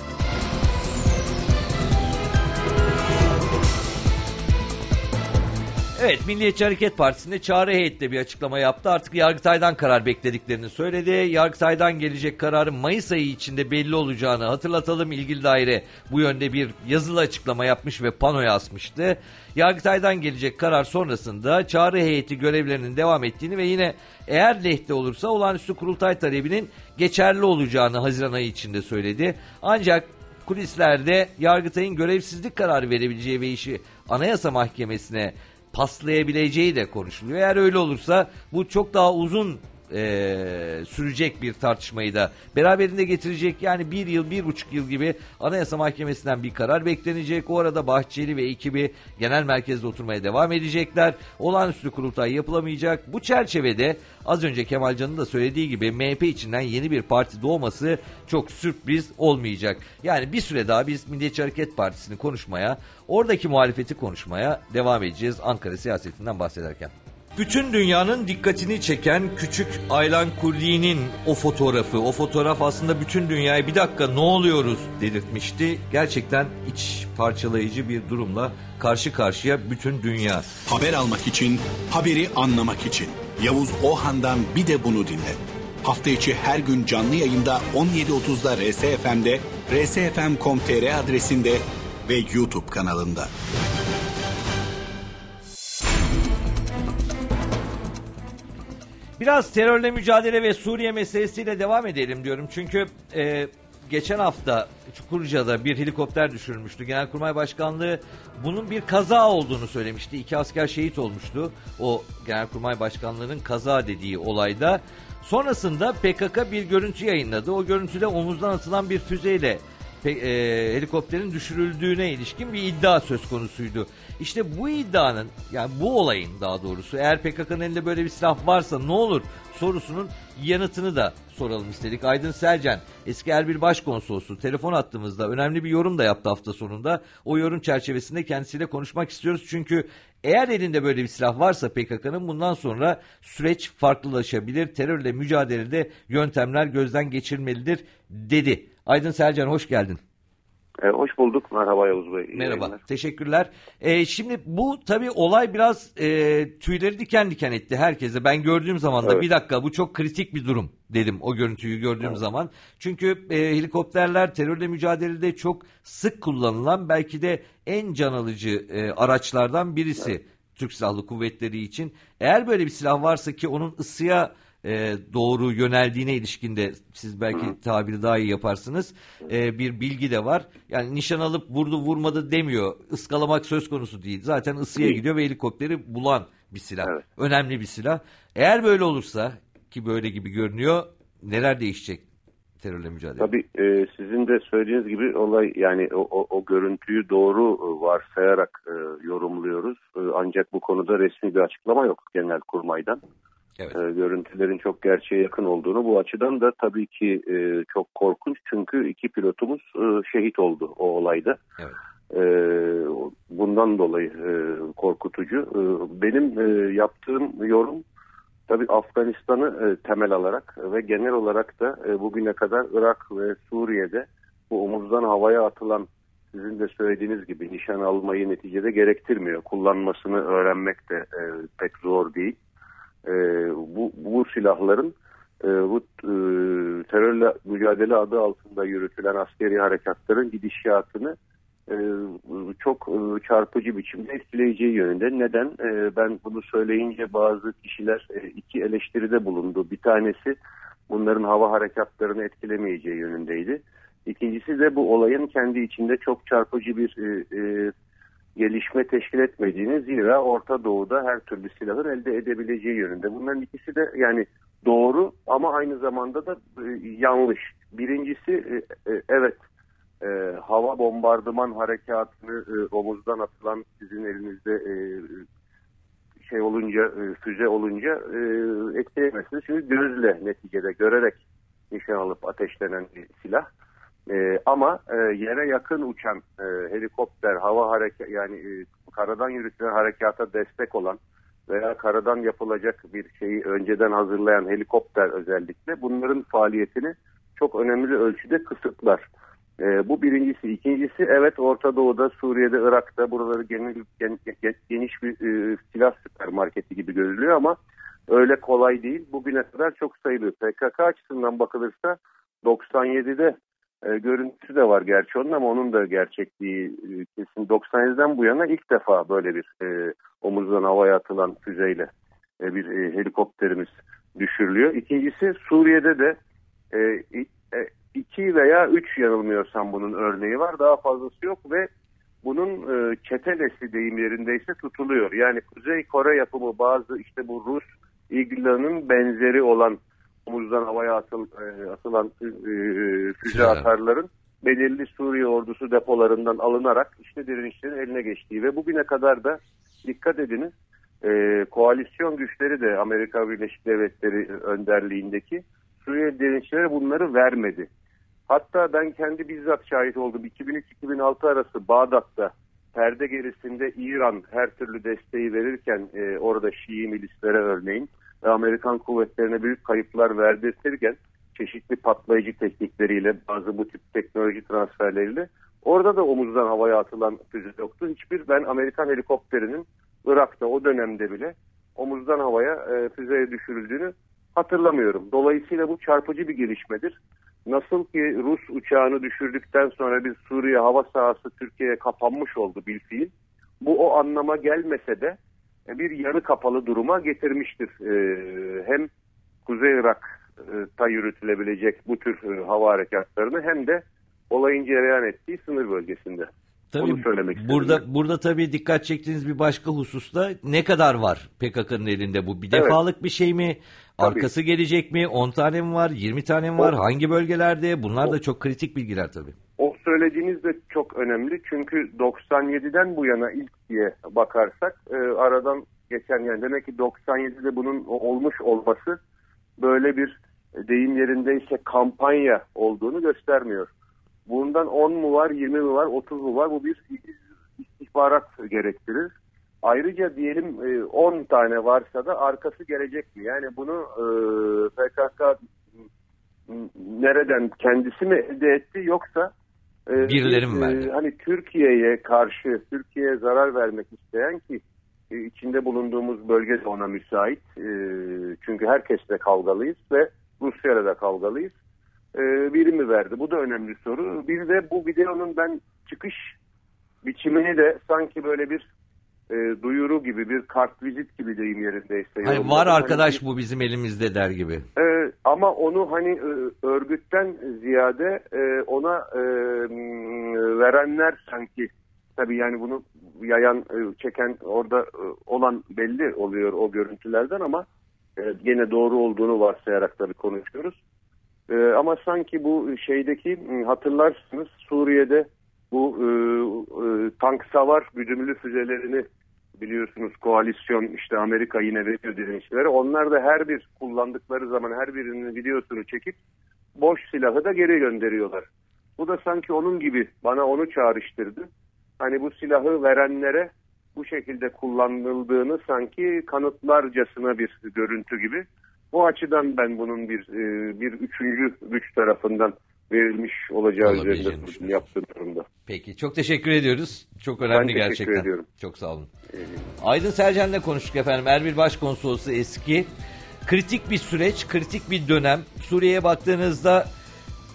Evet, Milliyetçi Hareket Partisi'nde çağrı heyette bir açıklama yaptı. Artık Yargıtay'dan karar beklediklerini söyledi. Yargıtay'dan gelecek kararın Mayıs ayı içinde belli olacağını hatırlatalım. İlgili daire bu yönde bir yazılı açıklama yapmış ve panoya asmıştı. Yargıtay'dan gelecek karar sonrasında çağrı heyeti görevlerinin devam ettiğini ve yine eğer lehte olursa olağanüstü kurultay talebinin geçerli olacağını Haziran ayı içinde söyledi. Ancak kulislerde Yargıtay'ın görevsizlik kararı verebileceği ve işi Anayasa Mahkemesi'ne paslayabileceği de konuşuluyor. Eğer öyle olursa bu çok daha uzun sürecek bir tartışmayı da beraberinde getirecek. Yani 1 yıl, 1,5 yıl gibi Anayasa Mahkemesi'nden bir karar beklenecek. O arada Bahçeli ve ekibi genel merkezde oturmaya devam edecekler. Olağanüstü kurultay yapılamayacak. Bu çerçevede az önce Kemalcan'ın da söylediği gibi MHP içinden yeni bir parti doğması çok sürpriz olmayacak. Yani bir süre daha biz Milliyetçi Hareket Partisi'ni konuşmaya, oradaki muhalefeti konuşmaya devam edeceğiz Ankara siyasetinden bahsederken. Bütün dünyanın dikkatini çeken küçük Aylan Kurdi'nin o fotoğraf aslında bütün dünyaya bir dakika ne oluyoruz dedirtmişti. Gerçekten iç parçalayıcı bir durumla karşı karşıya bütün dünya. Haber almak için, haberi anlamak için. Yavuz Ohan'dan bir de bunu dinle. Hafta içi her gün canlı yayında 17.30'da RSFM'de, rsfm.com.tr adresinde ve YouTube kanalında. Biraz terörle mücadele ve Suriye meselesiyle devam edelim diyorum. Çünkü geçen hafta Çukurca'da bir helikopter düşürülmüştü. Genelkurmay Başkanlığı bunun bir kaza olduğunu söylemişti. 2 asker şehit olmuştu. O Genelkurmay Başkanlığı'nın kaza dediği olayda. Sonrasında PKK bir görüntü yayınladı. O görüntüde omuzdan atılan bir füzeyle helikopterin düşürüldüğüne ilişkin bir iddia söz konusuydu. İşte bu iddianın, yani bu olayın daha doğrusu, eğer PKK'nın elinde böyle bir silah varsa ne olur sorusunun yanıtını da soralım istedik. Aydın Selcan, eski Erbil Başkonsolosu, telefon attığımızda önemli bir yorum da yaptı hafta sonunda. O yorum çerçevesinde kendisiyle konuşmak istiyoruz. Çünkü eğer elinde böyle bir silah varsa PKK'nın bundan sonra süreç farklılaşabilir. Terörle mücadelede yöntemler gözden geçirmelidir dedi. Aydın Selcan, hoş geldin. Hoş bulduk. Merhaba Yavuz Bey. Merhaba. Yayınlar. Teşekkürler. Şimdi bu tabii olay biraz tüyleri diken diken etti herkese. Ben gördüğüm zaman da bir dakika bu çok kritik bir durum dedim o görüntüyü gördüğüm zaman. Çünkü helikopterler terörle mücadelede çok sık kullanılan belki de en can alıcı araçlardan birisi Türk Silahlı Kuvvetleri için. Eğer böyle bir silah varsa ki onun ısıya doğru yöneldiğine ilişkinde siz belki tabiri daha iyi yaparsınız. Bir bilgi de var. Yani nişan alıp vurdu vurmadı demiyor. Iskalamak söz konusu değil. Zaten ısıya gidiyor ve helikopteri bulan bir silah. Evet. Önemli bir silah. Eğer böyle olursa ki böyle gibi görünüyor, neler değişecek terörle mücadele? Tabii sizin de söylediğiniz gibi olay, yani o görüntüyü doğru varsayarak yorumluyoruz. Ancak bu konuda resmi bir açıklama yok Genelkurmay'dan. Evet. Görüntülerin çok gerçeğe yakın olduğunu, bu açıdan da tabii ki çok korkunç, çünkü 2 pilotumuz şehit oldu o olayda. Evet. Bundan dolayı korkutucu. Benim yaptığım yorum tabii Afganistan'ı temel alarak ve genel olarak da bugüne kadar Irak ve Suriye'de bu omuzdan havaya atılan, sizin de söylediğiniz gibi nişan almayı neticede gerektirmiyor. Kullanmasını öğrenmek de pek zor değil. Bu silahların bu terörle mücadele adı altında yürütülen askeri harekatların gidişatını çok çarpıcı biçimde etkileyeceği yönünde. Neden? Ben bunu söyleyince bazı kişiler 2 eleştiride bulundu. Bir tanesi bunların hava harekatlarını etkilemeyeceği yönündeydi. İkincisi de bu olayın kendi içinde çok çarpıcı bir gelişme teşkil etmediğini, zira Orta Doğu'da her türlü silahın elde edebileceği yönünde. Bunların ikisi de yani doğru ama aynı zamanda da yanlış. Birincisi evet, hava bombardıman harekatını omuzdan atılan, sizin elinizde şey olunca, füze olunca etkileyemezsiniz. Çünkü gözle, neticede görerek nişan alıp ateşlenen bir silah. Ama yere yakın uçan helikopter, hava harekat, yani karadan yürütülen harekata destek olan veya karadan yapılacak bir şeyi önceden hazırlayan helikopter özellikle bunların faaliyetini çok önemli ölçüde kısıtlar. Bu birincisi. İkincisi, evet, Orta Doğu'da, Suriye'de, Irak'ta buraları geniş bir silah süpermarketi gibi görülüyor ama öyle kolay değil. Bugüne kadar çok sayılı. PKK açısından bakılırsa 97'de görüntüsü de var gerçi onun, ama onun da gerçekliği kesin. 97'den bu yana ilk defa böyle bir omuzdan havaya atılan füzeyle bir helikopterimiz düşürülüyor. İkincisi, Suriye'de de 2 veya 3 yanılmıyorsam bunun örneği var. Daha fazlası yok ve bunun çetelesi deyim yerindeyse tutuluyor. Yani Kuzey Kore yapımı bazı işte bu Rus İGLA'nın benzeri olan omuzdan havaya atılan füze atarların belirli Suriye ordusu depolarından alınarak işte direnişlerin eline geçtiği ve bugüne kadar da dikkat ediniz koalisyon güçleri de Amerika Birleşik Devletleri önderliğindeki Suriye direnişleri bunları vermedi. Hatta ben kendi bizzat şahit oldum. 2003-2006 arası Bağdat'ta perde gerisinde İran her türlü desteği verirken orada Şii milislere örneğin ve Amerikan kuvvetlerine büyük kayıplar verdirtirken çeşitli patlayıcı teknikleriyle, bazı bu tip teknoloji transferleriyle orada da omuzdan havaya atılan füze yoktu. Ben Amerikan helikopterinin Irak'ta o dönemde bile omuzdan havaya füzeye düşürüldüğünü hatırlamıyorum. Dolayısıyla bu çarpıcı bir gelişmedir. Nasıl ki Rus uçağını düşürdükten sonra bir Suriye hava sahası Türkiye'ye kapanmış oldu bilfiil. Bu o anlama gelmese de bir yarı kapalı duruma getirmiştir. Hem Kuzey Irak'ta yürütülebilecek bu tür hava harekatlarını hem de olayın cereyan ettiği sınır bölgesinde. Tabii, onu söylemek istedim. Burada tabii dikkat çektiğiniz bir başka hususta ne kadar var PKK'nın elinde bu? Bir defalık bir şey mi? Arkası gelecek mi? 10 tane mi var? 20 tane mi var? Hangi bölgelerde? Bunlar da çok kritik bilgiler tabii. O söylediğiniz de çok önemli. Çünkü 97'den bu yana ilk diye bakarsak aradan geçen, yani demek ki 97'de bunun olmuş olması böyle bir deyim yerindeyse kampanya olduğunu göstermiyor. Bundan 10 mu var, 20 mi var, 30 mu var? Bu bir istihbarat gerektirir. Ayrıca diyelim 10 tane varsa da arkası gelecek mi? Yani bunu PKK nereden, kendisi mi elde etti yoksa birileri mi verdi? Hani Türkiye'ye karşı, Türkiye'ye zarar vermek isteyen, ki içinde bulunduğumuz bölge de ona müsait. Çünkü herkesle kavgalıyız ve Rusya'yla da kavgalıyız. Biri mi verdi? Bu da önemli soru. Bir de bu videonun ben çıkış biçimini de sanki böyle bir duyuru gibi, bir kartvizit gibi deyim yerindeyse. Hayır, var arkadaş, bu bizim elimizde der gibi. Ama onu hani örgütten ziyade ona verenler sanki, tabii yani bunu yayan, çeken orada olan belli oluyor o görüntülerden, ama gene doğru olduğunu varsayarak tabii konuşuyoruz. Ama sanki bu şeydeki, hatırlarsınız Suriye'de bu tank savar güdümlü füzelerini biliyorsunuz koalisyon, işte Amerika yine veriyor direnişlere. Onlar da her bir kullandıkları zaman her birinin videosunu çekip boş silahı da geri gönderiyorlar. Bu da sanki onun gibi, bana onu çağrıştırdı. Hani bu silahı verenlere bu şekilde kullanıldığını sanki kanıtlarcasına bir görüntü gibi. Bu açıdan ben bunun bir üçüncü güç tarafından verilmiş olacağı üzerinde yaptığım durumda. Peki, çok teşekkür ediyoruz. Çok önemli gerçekten. Ben teşekkür ediyorum. Çok sağ olun. Aydın Selcan'la konuştuk efendim. Erbil Başkonsolosu eski. Kritik bir süreç, kritik bir dönem. Suriye'ye baktığınızda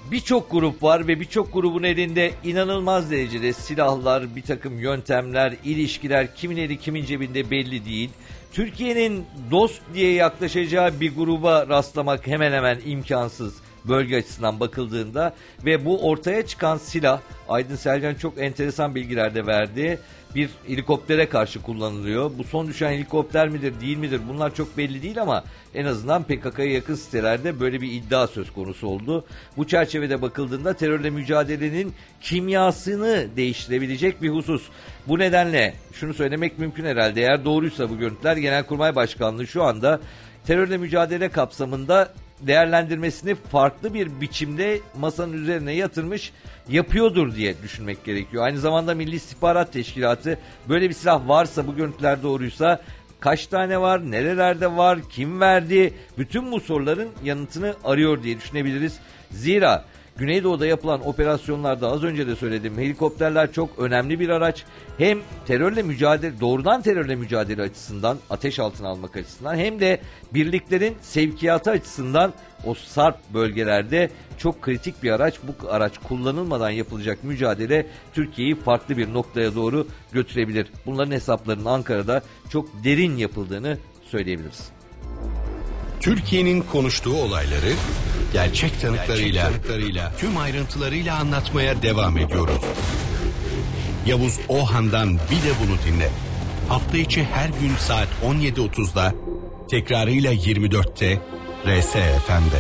Birçok grup var ve birçok grubun elinde inanılmaz derecede silahlar, bir takım yöntemler, ilişkiler, kimin eli kimin cebinde belli değil. Türkiye'nin dost diye yaklaşacağı bir gruba rastlamak hemen hemen imkansız bölge açısından bakıldığında ve bu ortaya çıkan silah, Aydın Selcan çok enteresan bilgiler de verdi. Bir helikoptere karşı kullanılıyor. Bu son düşen helikopter midir değil midir bunlar çok belli değil ama en azından PKK'ya yakın sitelerde böyle bir iddia söz konusu oldu. Bu çerçevede bakıldığında terörle mücadelenin kimyasını değiştirebilecek bir husus. Bu nedenle şunu söylemek mümkün herhalde, eğer doğruysa bu görüntüler, Genelkurmay Başkanlığı şu anda terörle mücadele kapsamında değerlendirmesini farklı bir biçimde masanın üzerine yatırmış yapıyordur diye düşünmek gerekiyor. Aynı zamanda Milli İstihbarat Teşkilatı böyle bir silah varsa, bu görüntüler doğruysa kaç tane var, nerelerde var, kim verdi, bütün bu soruların yanıtını arıyor diye düşünebiliriz. Zira Güneydoğu'da yapılan operasyonlarda az önce de söyledim, helikopterler çok önemli bir araç. Hem terörle mücadele, doğrudan terörle mücadele açısından, ateş altına almak açısından, hem de birliklerin sevkiyatı açısından o sarp bölgelerde çok kritik bir araç. Bu araç kullanılmadan yapılacak mücadele Türkiye'yi farklı bir noktaya doğru götürebilir. Bunların hesaplarının Ankara'da çok derin yapıldığını söyleyebiliriz. Türkiye'nin konuştuğu olayları gerçek tanıklarıyla tüm ayrıntılarıyla anlatmaya devam ediyoruz. Yavuz Ohan'dan bir de bunu dinle. Hafta içi her gün saat 17.30'da, tekrarıyla 24'te RSFM'de.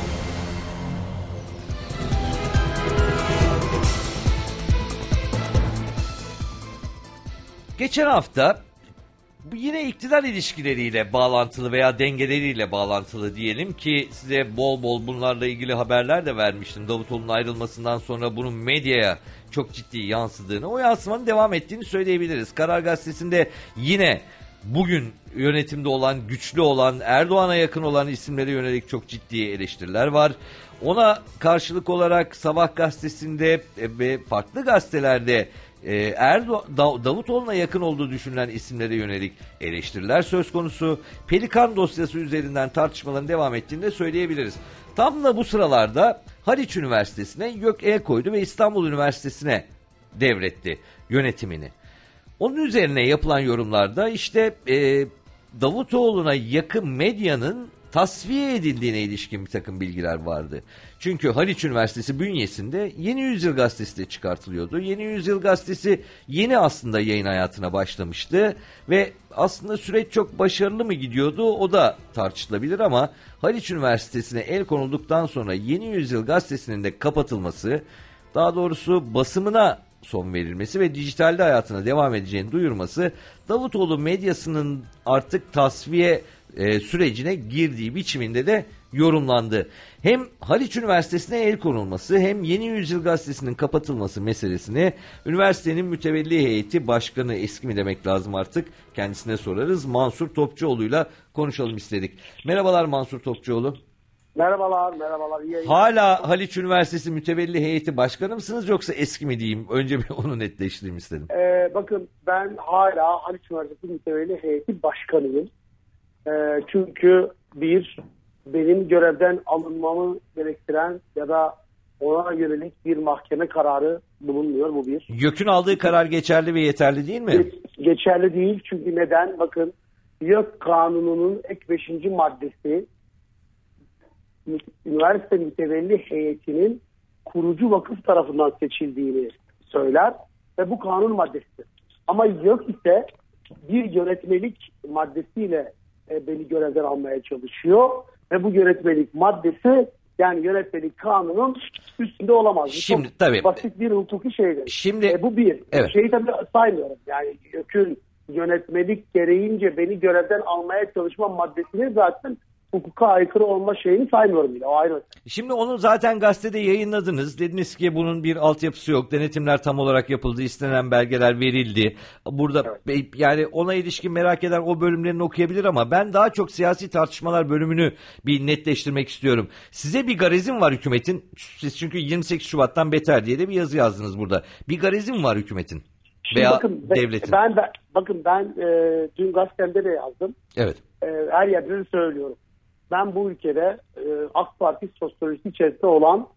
Geçen hafta yine iktidar ilişkileriyle bağlantılı veya dengeleriyle bağlantılı diyelim ki size bol bol bunlarla ilgili haberler de vermiştim. Davutoğlu'nun ayrılmasından sonra bunun medyaya çok ciddi yansıdığını, o yansımanın devam ettiğini söyleyebiliriz. Karar Gazetesi'nde yine bugün yönetimde olan, güçlü olan, Erdoğan'a yakın olan isimlere yönelik çok ciddi eleştiriler var. Ona karşılık olarak Sabah gazetesinde ve farklı gazetelerde Davutoğlu'na yakın olduğu düşünülen isimlere yönelik eleştiriler söz konusu. Pelikan dosyası üzerinden tartışmaların devam ettiğini de söyleyebiliriz. Tam da bu sıralarda Haliç Üniversitesi'ne YÖK el koydu ve İstanbul Üniversitesi'ne devretti yönetimini. Onun üzerine yapılan yorumlarda işte Davutoğlu'na yakın medyanın tasfiye edildiğine ilişkin bir takım bilgiler vardı. Çünkü Haliç Üniversitesi bünyesinde Yeni Yüzyıl Gazetesi de çıkartılıyordu. Yeni Yüzyıl Gazetesi yeni aslında yayın hayatına başlamıştı ve aslında süreç çok başarılı mı gidiyordu o da tartışılabilir ama Haliç Üniversitesi'ne el konulduktan sonra Yeni Yüzyıl Gazetesi'nin de kapatılması, daha doğrusu basımına son verilmesi ve dijitalde hayatına devam edeceğini duyurması Davutoğlu medyasının artık tasfiye sürecine girdiği biçiminde de yorumlandı. Hem Haliç Üniversitesi'ne el konulması hem Yeni Yüzyıl Gazetesi'nin kapatılması meselesini üniversitenin mütevelli heyeti başkanı, eski mi demek lazım artık, kendisine sorarız, Mansur Topçuoğlu'yla konuşalım istedik. Merhabalar Mansur Topçuoğlu. Merhabalar. Hala Haliç Üniversitesi mütevelli heyeti başkanı mısınız yoksa eski mi diyeyim? Önce bir onu netleştireyim istedim. Bakın ben hala Haliç Üniversitesi mütevelli heyeti başkanıyım. Çünkü benim görevden alınmamı gerektiren ya da ona yönelik bir mahkeme kararı bulunmuyor, bu bir. YÖK'ün aldığı karar geçerli ve yeterli değil mi? Geçerli değil çünkü neden? Bakın YÖK kanununun ek 5. maddesi üniversite mütevelli heyetinin kurucu vakıf tarafından seçildiğini söyler ve bu kanun maddesi. Ama YÖK ise bir yönetmelik maddesiyle beni görevden almaya çalışıyor ve bu yönetmelik maddesi, yani yönetmelik kanunun üstünde olamaz. Şimdi çok tabii basit bir hukuki şeydir. Şimdi bu bir. Evet. Şeyi tabii saymıyorum. Yani YÖK'ün yönetmelik gereğince beni görevden almaya çalışma maddesini zaten hukuka aykırı olma şeyini saymıyorum bile. O ayrı. Şimdi onu zaten gazetede yayınladınız. Dediniz ki bunun bir altyapısı yok. Denetimler tam olarak yapıldı. İstenen belgeler verildi. Burada evet. Yani ona ilişkin merak eden o bölümlerini okuyabilir ama ben daha çok siyasi tartışmalar bölümünü bir netleştirmek istiyorum. Size bir garezin var hükümetin. Siz çünkü 28 Şubat'tan beter diye de bir yazı yazdınız burada. Bir garezin var hükümetin. Şimdi veya bakın, devletin. Ben dün gazetemde de yazdım. Evet. Her yerde de söylüyorum. Ben bu ülkede AK Parti sosyolojisi içerisinde olan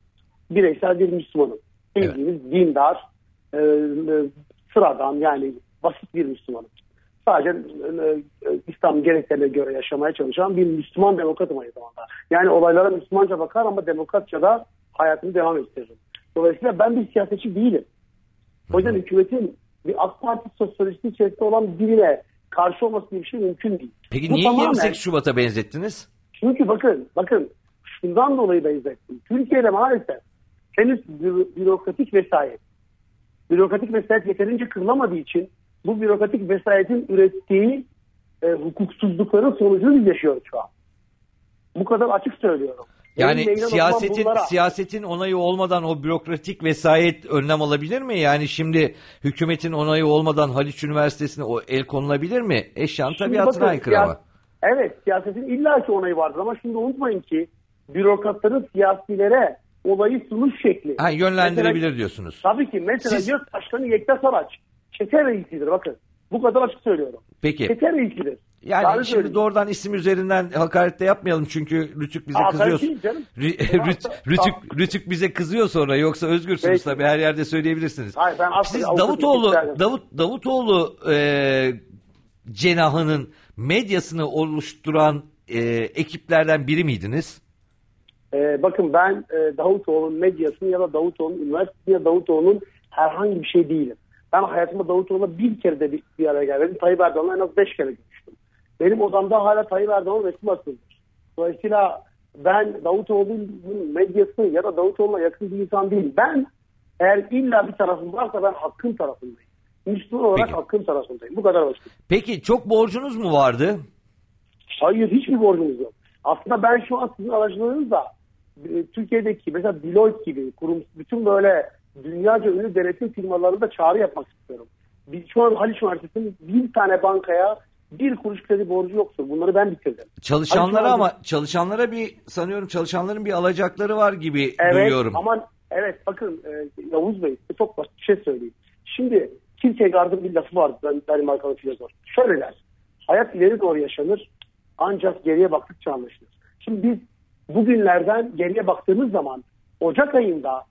bireysel bir Müslümanım. Bildiğiniz dindar, sıradan yani basit bir Müslümanım. Sadece İslam gereklerine göre yaşamaya çalışan bir Müslüman demokratım aynı zamanda. Yani olaylara Müslümanca bakar ama demokratça da hayatını devam ettiririm. Dolayısıyla ben bir siyasetçi değilim. O yüzden hükümetin bir AK Parti sosyolojisi içerisinde olan birine karşı olması diye bir şey mümkün değil. Peki bu niye tamamen, 28 Şubat'a benzettiniz? Çünkü bakın şundan dolayı benzettim. Türkiye'de maalesef henüz bürokratik vesayet yeterince kırılamadığı için bu bürokratik vesayetin ürettiği hukuksuzlukların sonucunu biz yaşıyoruz şu an. Bu kadar açık söylüyorum. Yani siyasetin onayı olmadan o bürokratik vesayet önlem alabilir mi? Yani şimdi hükümetin onayı olmadan Haliç Üniversitesi'ne o el konulabilir mi? Eşyan tabiatına aykırı ama. Evet, siyasetin illaki onayı vardır ama şimdi unutmayın ki bürokratların siyasilere olayı sunuş şekli. Yönlendirebilir mesela, diyorsunuz. Tabii ki. Mesela YÖK Başkanı Yekta Saraç çete reisidir bakın. Bu kadar açık söylüyorum. Peki. Çete reisidir. Yani şimdi doğrudan isim üzerinden hakaret de yapmayalım çünkü Rütük bize kızıyor. Rütük bize kızıyor sonra, yoksa özgürsünüz tabii, her yerde söyleyebilirsiniz. Hayır, siz Davutoğlu cenahının medyasını oluşturan ekiplerden biri miydiniz? Bakın ben Davutoğlu'nun medyasını ya da Davutoğlu'nun üniversitesini ya da Davutoğlu'nun herhangi bir şey değilim. Ben hayatımda Davutoğlu'na bir kere de bir araya gelmedim. Tayyip Erdoğan'la en az 5 kere görüştüm. Benim odamda hala Tayyip Erdoğan'ın resmi asılıdır. Dolayısıyla ben Davutoğlu'nun medyası ya da Davutoğlu'na yakın bir insan değilim. Ben eğer illa bir tarafım varsa ben hakkın tarafındayım. Müslüman olarak hakkın tarafındayım. Bu kadar basit. Peki çok borcunuz mu vardı? Hayır, hiçbir borcumuz yok. Aslında ben şu an sizin aracılığınızla Türkiye'deki mesela Deloitte gibi bütün böyle dünyaca ünlü denetim firmalarında çağrı yapmak istiyorum. Şu an Haliç Üniversitesi'nin bir tane bankaya bir kuruş kredi borcu yoktur. Bunları ben bitirdim. Çalışanların bir alacakları var gibi duyuyorum. Evet bakın Yavuz Bey çok basit bir şey söyleyeyim. Şimdi Kierkegaard'ın bir lafı vardı, benim markalı filozof. Şöyle der: hayat ileri doğru yaşanır ancak geriye baktıkça anlaşılır. Şimdi biz bugünlerden geriye baktığımız zaman Ocak ayında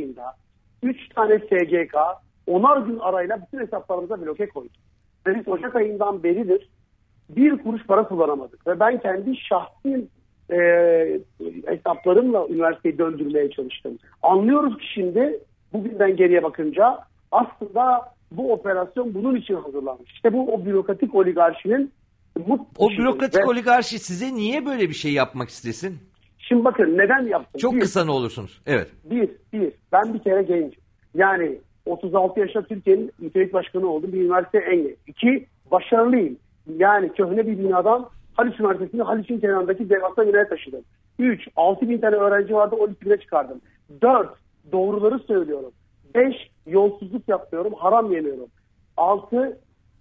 3 tane SGK 10'ar gün arayla bütün hesaplarımıza bloke koydu. Ve biz Ocak ayından beridir bir kuruş para kullanamadık. Ve ben kendi şahsi hesaplarımla üniversiteyi döndürmeye çalıştım. Anlıyoruz ki şimdi bugünden geriye bakınca aslında bu operasyon bunun için hazırlanmış. İşte bu o bürokratik oligarşinin oligarşi size niye böyle bir şey yapmak istesin? Şimdi bakın neden yaptım? Çok kısa ne olursunuz? Evet. Ben bir kere gencim. Yani 36 yaşında Türkiye'nin müteahhit başkanı oldum. Bir üniversite en genç. 2, başarılıyım. Yani köhne bir binadan Haliç Üniversitesi'ni Haliç'in kenarındaki devasa binaya taşıdım. 3, 6.000 tane öğrenci vardı, 12.000'e çıkardım. 4, doğruları söylüyorum. 5, yolsuzluk yapıyorum, haram yemiyorum. 6,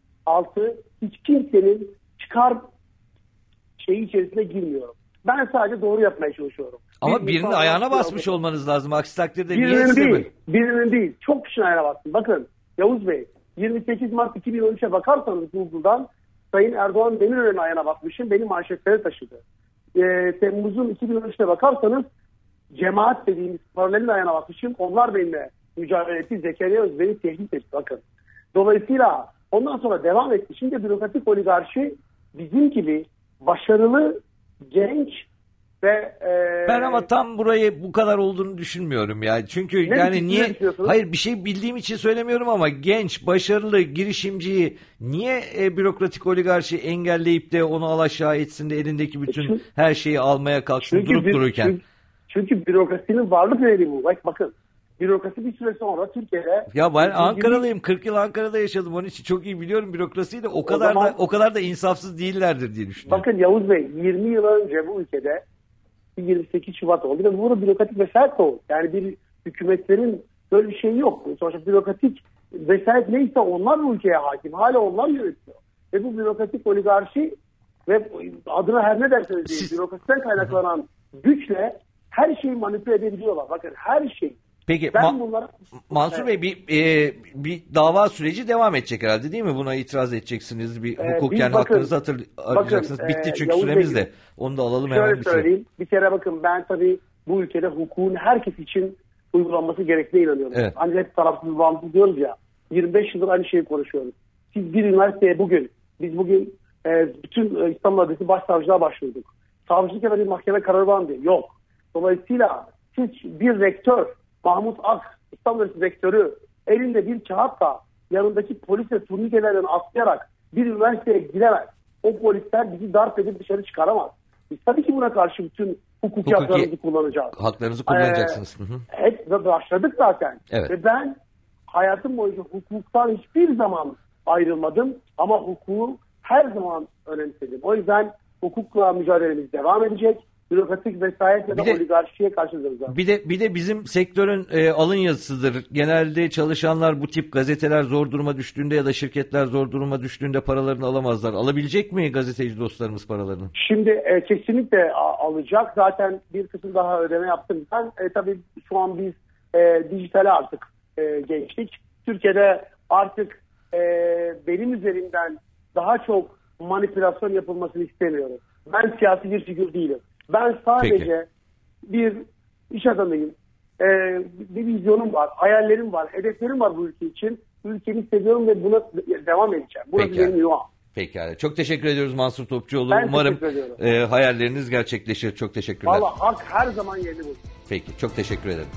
hiç kimsenin çıkar içerisine girmiyorum. Ben sadece doğru yapmaya çalışıyorum. Ama birinin ayağına basmış olmanız lazım. Aksi takdirde birinin değil. Çok kişinin ayağına bastım. Bakın Yavuz Bey, 28 Mart 2013'e bakarsanız Google'dan Sayın Erdoğan Demirören'in ayağına basmışım. Beni manşetlere taşıdı. Temmuz'un 2013'te bakarsanız cemaat dediğimiz paralelin ayağına basmışım. Onlar benimle mücadele etti. Zekeriya Özbey'i tehdit etti. Bakın. Dolayısıyla ondan sonra devam etti. Şimdi bürokratik oligarşi bizim gibi başarılı, genç ve ben ama tam burayı bu kadar olduğunu düşünmüyorum ya. Çünkü hayır, bir şey bildiğim için söylemiyorum ama genç, başarılı girişimciyi niye bürokratik oligarşi engelleyip de onu alaşağı etsin de elindeki bütün her şeyi almaya kalksın durup dururken? Çünkü bürokrasinin varlık nedeni bu. Bakın. Bürokrasi bir süre sonra Türkiye'de... Ya ben Ankaralıyım. 40 yıl Ankara'da yaşadım. Onun için çok iyi biliyorum bürokrasiyi de. O kadar da insafsız değillerdir diye düşünüyorum. Bakın Yavuz Bey, 20 yıl önce bu ülkede 28 Şubat oldu ve burada bürokratik vesayet oldu. Yani bir hükümetlerin böyle bir şeyi yok. Sonuçta bürokratik vesayet neyse onlar bu ülkeye hakim. Hala onlar yönetiyor. Ve bu bürokratik oligarşi ve adına her ne derseniz deyin, bürokrasiden kaynaklanan güçle her şeyi manipüle edebiliyorlar. Bakın her şey. Peki Mansur Bey bir dava süreci devam edecek herhalde değil mi? Buna itiraz edeceksiniz. Bir hukuken hakkınızı arayacaksınız. Bitti çünkü süremiz de. Onu da alalım hemen. Şöyle söyleyeyim. Bir kere bakın ben tabii bu ülkede hukukun herkes için uygulanması gerektiğine inanıyorum. Evet. Hani hep tarafsız bir bağımsız diyoruz ya. 25 yıldır aynı şeyi konuşuyoruz. Siz bir üniversiteye biz bugün bütün İstanbul Adliyesi Başsavcılığa başvurduk. Savcılık ya da bir mahkeme kararı var mı diye. Yok. Dolayısıyla siz bir rektör, Mahmut Ak, İstanbul Üniversitesi rektörü elinde bir kağıtla yanındaki polise turnikelerden atlayarak bir üniversiteye giremez. O polisler bizi darp edip dışarı çıkaramaz. Biz tabii ki buna karşı bütün hukuki haklarımızı kullanacağız. Haklarınızı kullanacaksınız. Hep başladık zaten. Evet. Ve ben hayatım boyunca hukuktan hiçbir zaman ayrılmadım ama hukuku her zaman önemsedim. O yüzden hukukla mücadelemiz devam edecek. Bürokratik vesayet ya da oligarşiye karşı duracağız. Bir de bizim sektörün alın yazısıdır. Genelde çalışanlar bu tip gazeteler zor duruma düştüğünde ya da şirketler zor duruma düştüğünde paralarını alamazlar. Alabilecek mi gazeteci dostlarımız paralarını? Şimdi kesinlikle alacak. Zaten bir kısım daha ödeme yaptım. Ben tabii şu an biz dijitale artık geçtik. Türkiye'de artık benim üzerimden daha çok manipülasyon yapılmasını istemiyorum. Ben siyasi bir figür değilim. Ben sadece bir iş adamıyım. Bir vizyonum var, hayallerim var, hedeflerim var bu ülke için. Ülkemi seviyorum ve buna devam edeceğim. Burası benim yuvam. Pekala. Çok teşekkür ediyoruz Mansur Topçuoğlu. Ben umarım hayalleriniz gerçekleşir. Çok teşekkürler. Vallahi hak her zaman yerini bulur. Peki. Çok teşekkür ederim.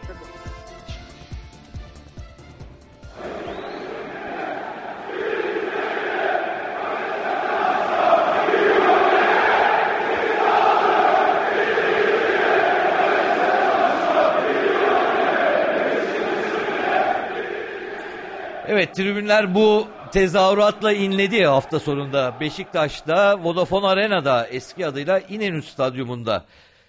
Evet, tribünler bu tezahüratla inledi hafta sonunda. Beşiktaş'ta, Vodafone Arena'da, eski adıyla İnönü Stadyumunda.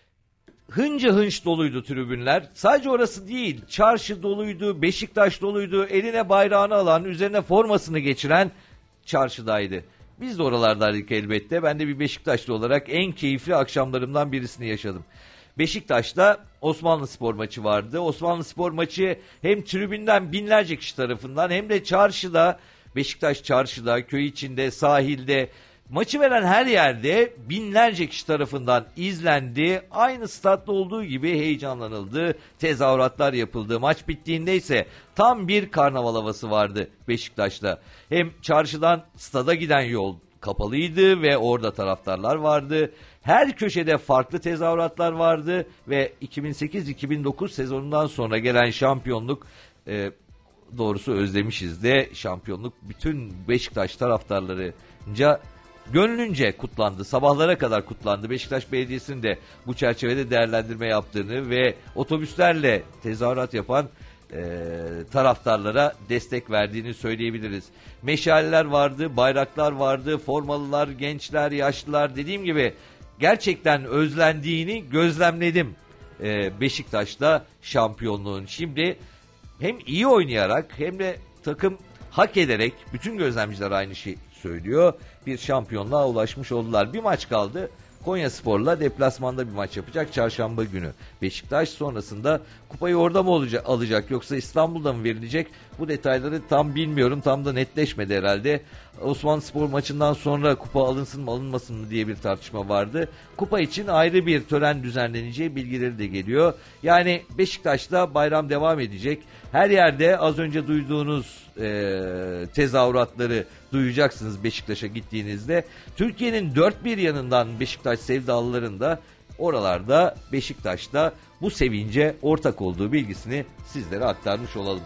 Hınca hınç doluydu tribünler. Sadece orası değil, çarşı doluydu, Beşiktaş doluydu. Eline bayrağını alan, üzerine formasını geçiren çarşıdaydı. Biz de oralardaydık elbette. Ben de bir Beşiktaşlı olarak en keyifli akşamlarımdan birisini yaşadım. Beşiktaş'ta Osmanlıspor maçı vardı. Osmanlıspor maçı hem tribünden binlerce kişi tarafından hem de çarşıda, Beşiktaş çarşıda, köy içinde, sahilde, maçı veren her yerde binlerce kişi tarafından izlendi. Aynı statta olduğu gibi heyecanlanıldı, tezahüratlar yapıldı. Maç bittiğinde ise tam bir karnaval havası vardı Beşiktaş'ta. Hem çarşıdan stada giden yol kapalıydı ve orada taraftarlar vardı. Her köşede farklı tezahüratlar vardı ve 2008-2009 sezonundan sonra gelen şampiyonluk, doğrusu özlemişiz de, şampiyonluk bütün Beşiktaş taraftarlarınca gönlünce kutlandı. Sabahlara kadar kutlandı. Beşiktaş Belediyesi'nin de bu çerçevede değerlendirme yaptığını ve otobüslerle tezahürat yapan taraftarlara destek verdiğini söyleyebiliriz. Meşaleler vardı, bayraklar vardı, formalılar, gençler, yaşlılar, dediğim gibi gerçekten özlendiğini gözlemledim Beşiktaş'ta şampiyonluğun. Şimdi hem iyi oynayarak hem de takım hak ederek, bütün gözlemciler aynı şey söylüyor, bir şampiyonluğa ulaşmış oldular. Bir maç kaldı. Konyaspor'la deplasmanda bir maç yapacak çarşamba günü. Beşiktaş sonrasında kupayı orada mı alacak yoksa İstanbul'da mı verilecek? Bu detayları tam bilmiyorum. Tam da netleşmedi herhalde. Osmanlıspor maçından sonra kupa alınsın mı alınmasın mı diye bir tartışma vardı. Kupa için ayrı bir tören düzenleneceği bilgileri de geliyor. Yani Beşiktaş'ta bayram devam edecek. Her yerde az önce duyduğunuz tezahüratları duyacaksınız Beşiktaş'a gittiğinizde. Türkiye'nin dört bir yanından Beşiktaş sevdalıların da oralarda, Beşiktaş'ta bu sevince ortak olduğu bilgisini sizlere aktarmış olalım.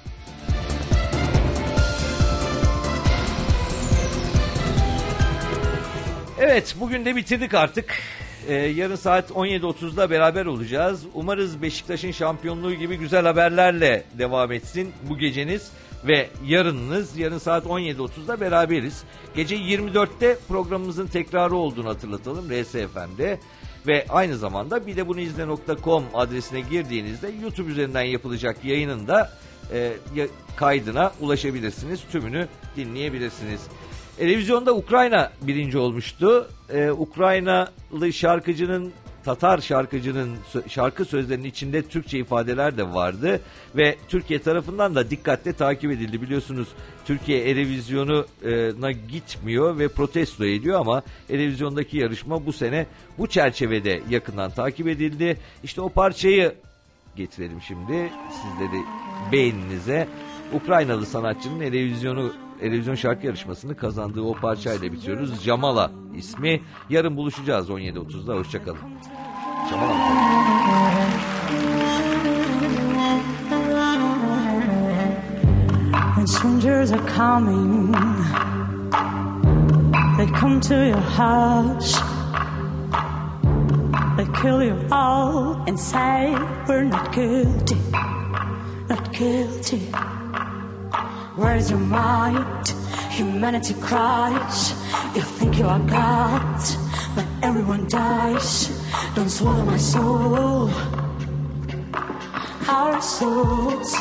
Evet, bugün de bitirdik artık. Yarın saat 17.30'da beraber olacağız. Umarız Beşiktaş'ın şampiyonluğu gibi güzel haberlerle devam etsin bu geceniz ve yarınınız. Yarın saat 17.30'da beraberiz. Gece 24'te programımızın tekrarı olduğunu hatırlatalım RSFM'de. Ve aynı zamanda bir de bunu izle.com adresine girdiğinizde YouTube üzerinden yapılacak yayının da kaydına ulaşabilirsiniz. Tümünü dinleyebilirsiniz. Televizyonda Ukrayna birinci olmuştu. Ukraynalı şarkıcının, Tatar şarkıcının şarkı sözlerinin içinde Türkçe ifadeler de vardı. Ve Türkiye tarafından da dikkatle takip edildi. Biliyorsunuz Türkiye Erevizyon'a gitmiyor ve protesto ediyor ama Erevizyon'daki yarışma bu sene bu çerçevede yakından takip edildi. İşte o parçayı getirelim şimdi sizleri beğeninize. Ukraynalı sanatçının Eurovision şarkı yarışmasını kazandığı o parçayla bitiriyoruz. Jamala ismi. Yarın buluşacağız 17.30'da. Hoşçakalın. Jamala. When strangers are coming, they come to your house, they kill you all and say we're not guilty, not guilty. Where's your mind? Humanity cries. You think you are God, but everyone dies. Don't swallow my soul, our souls.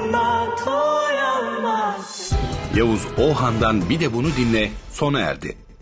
Yavuz Ohan'dan bir de bunu dinle sona erdi.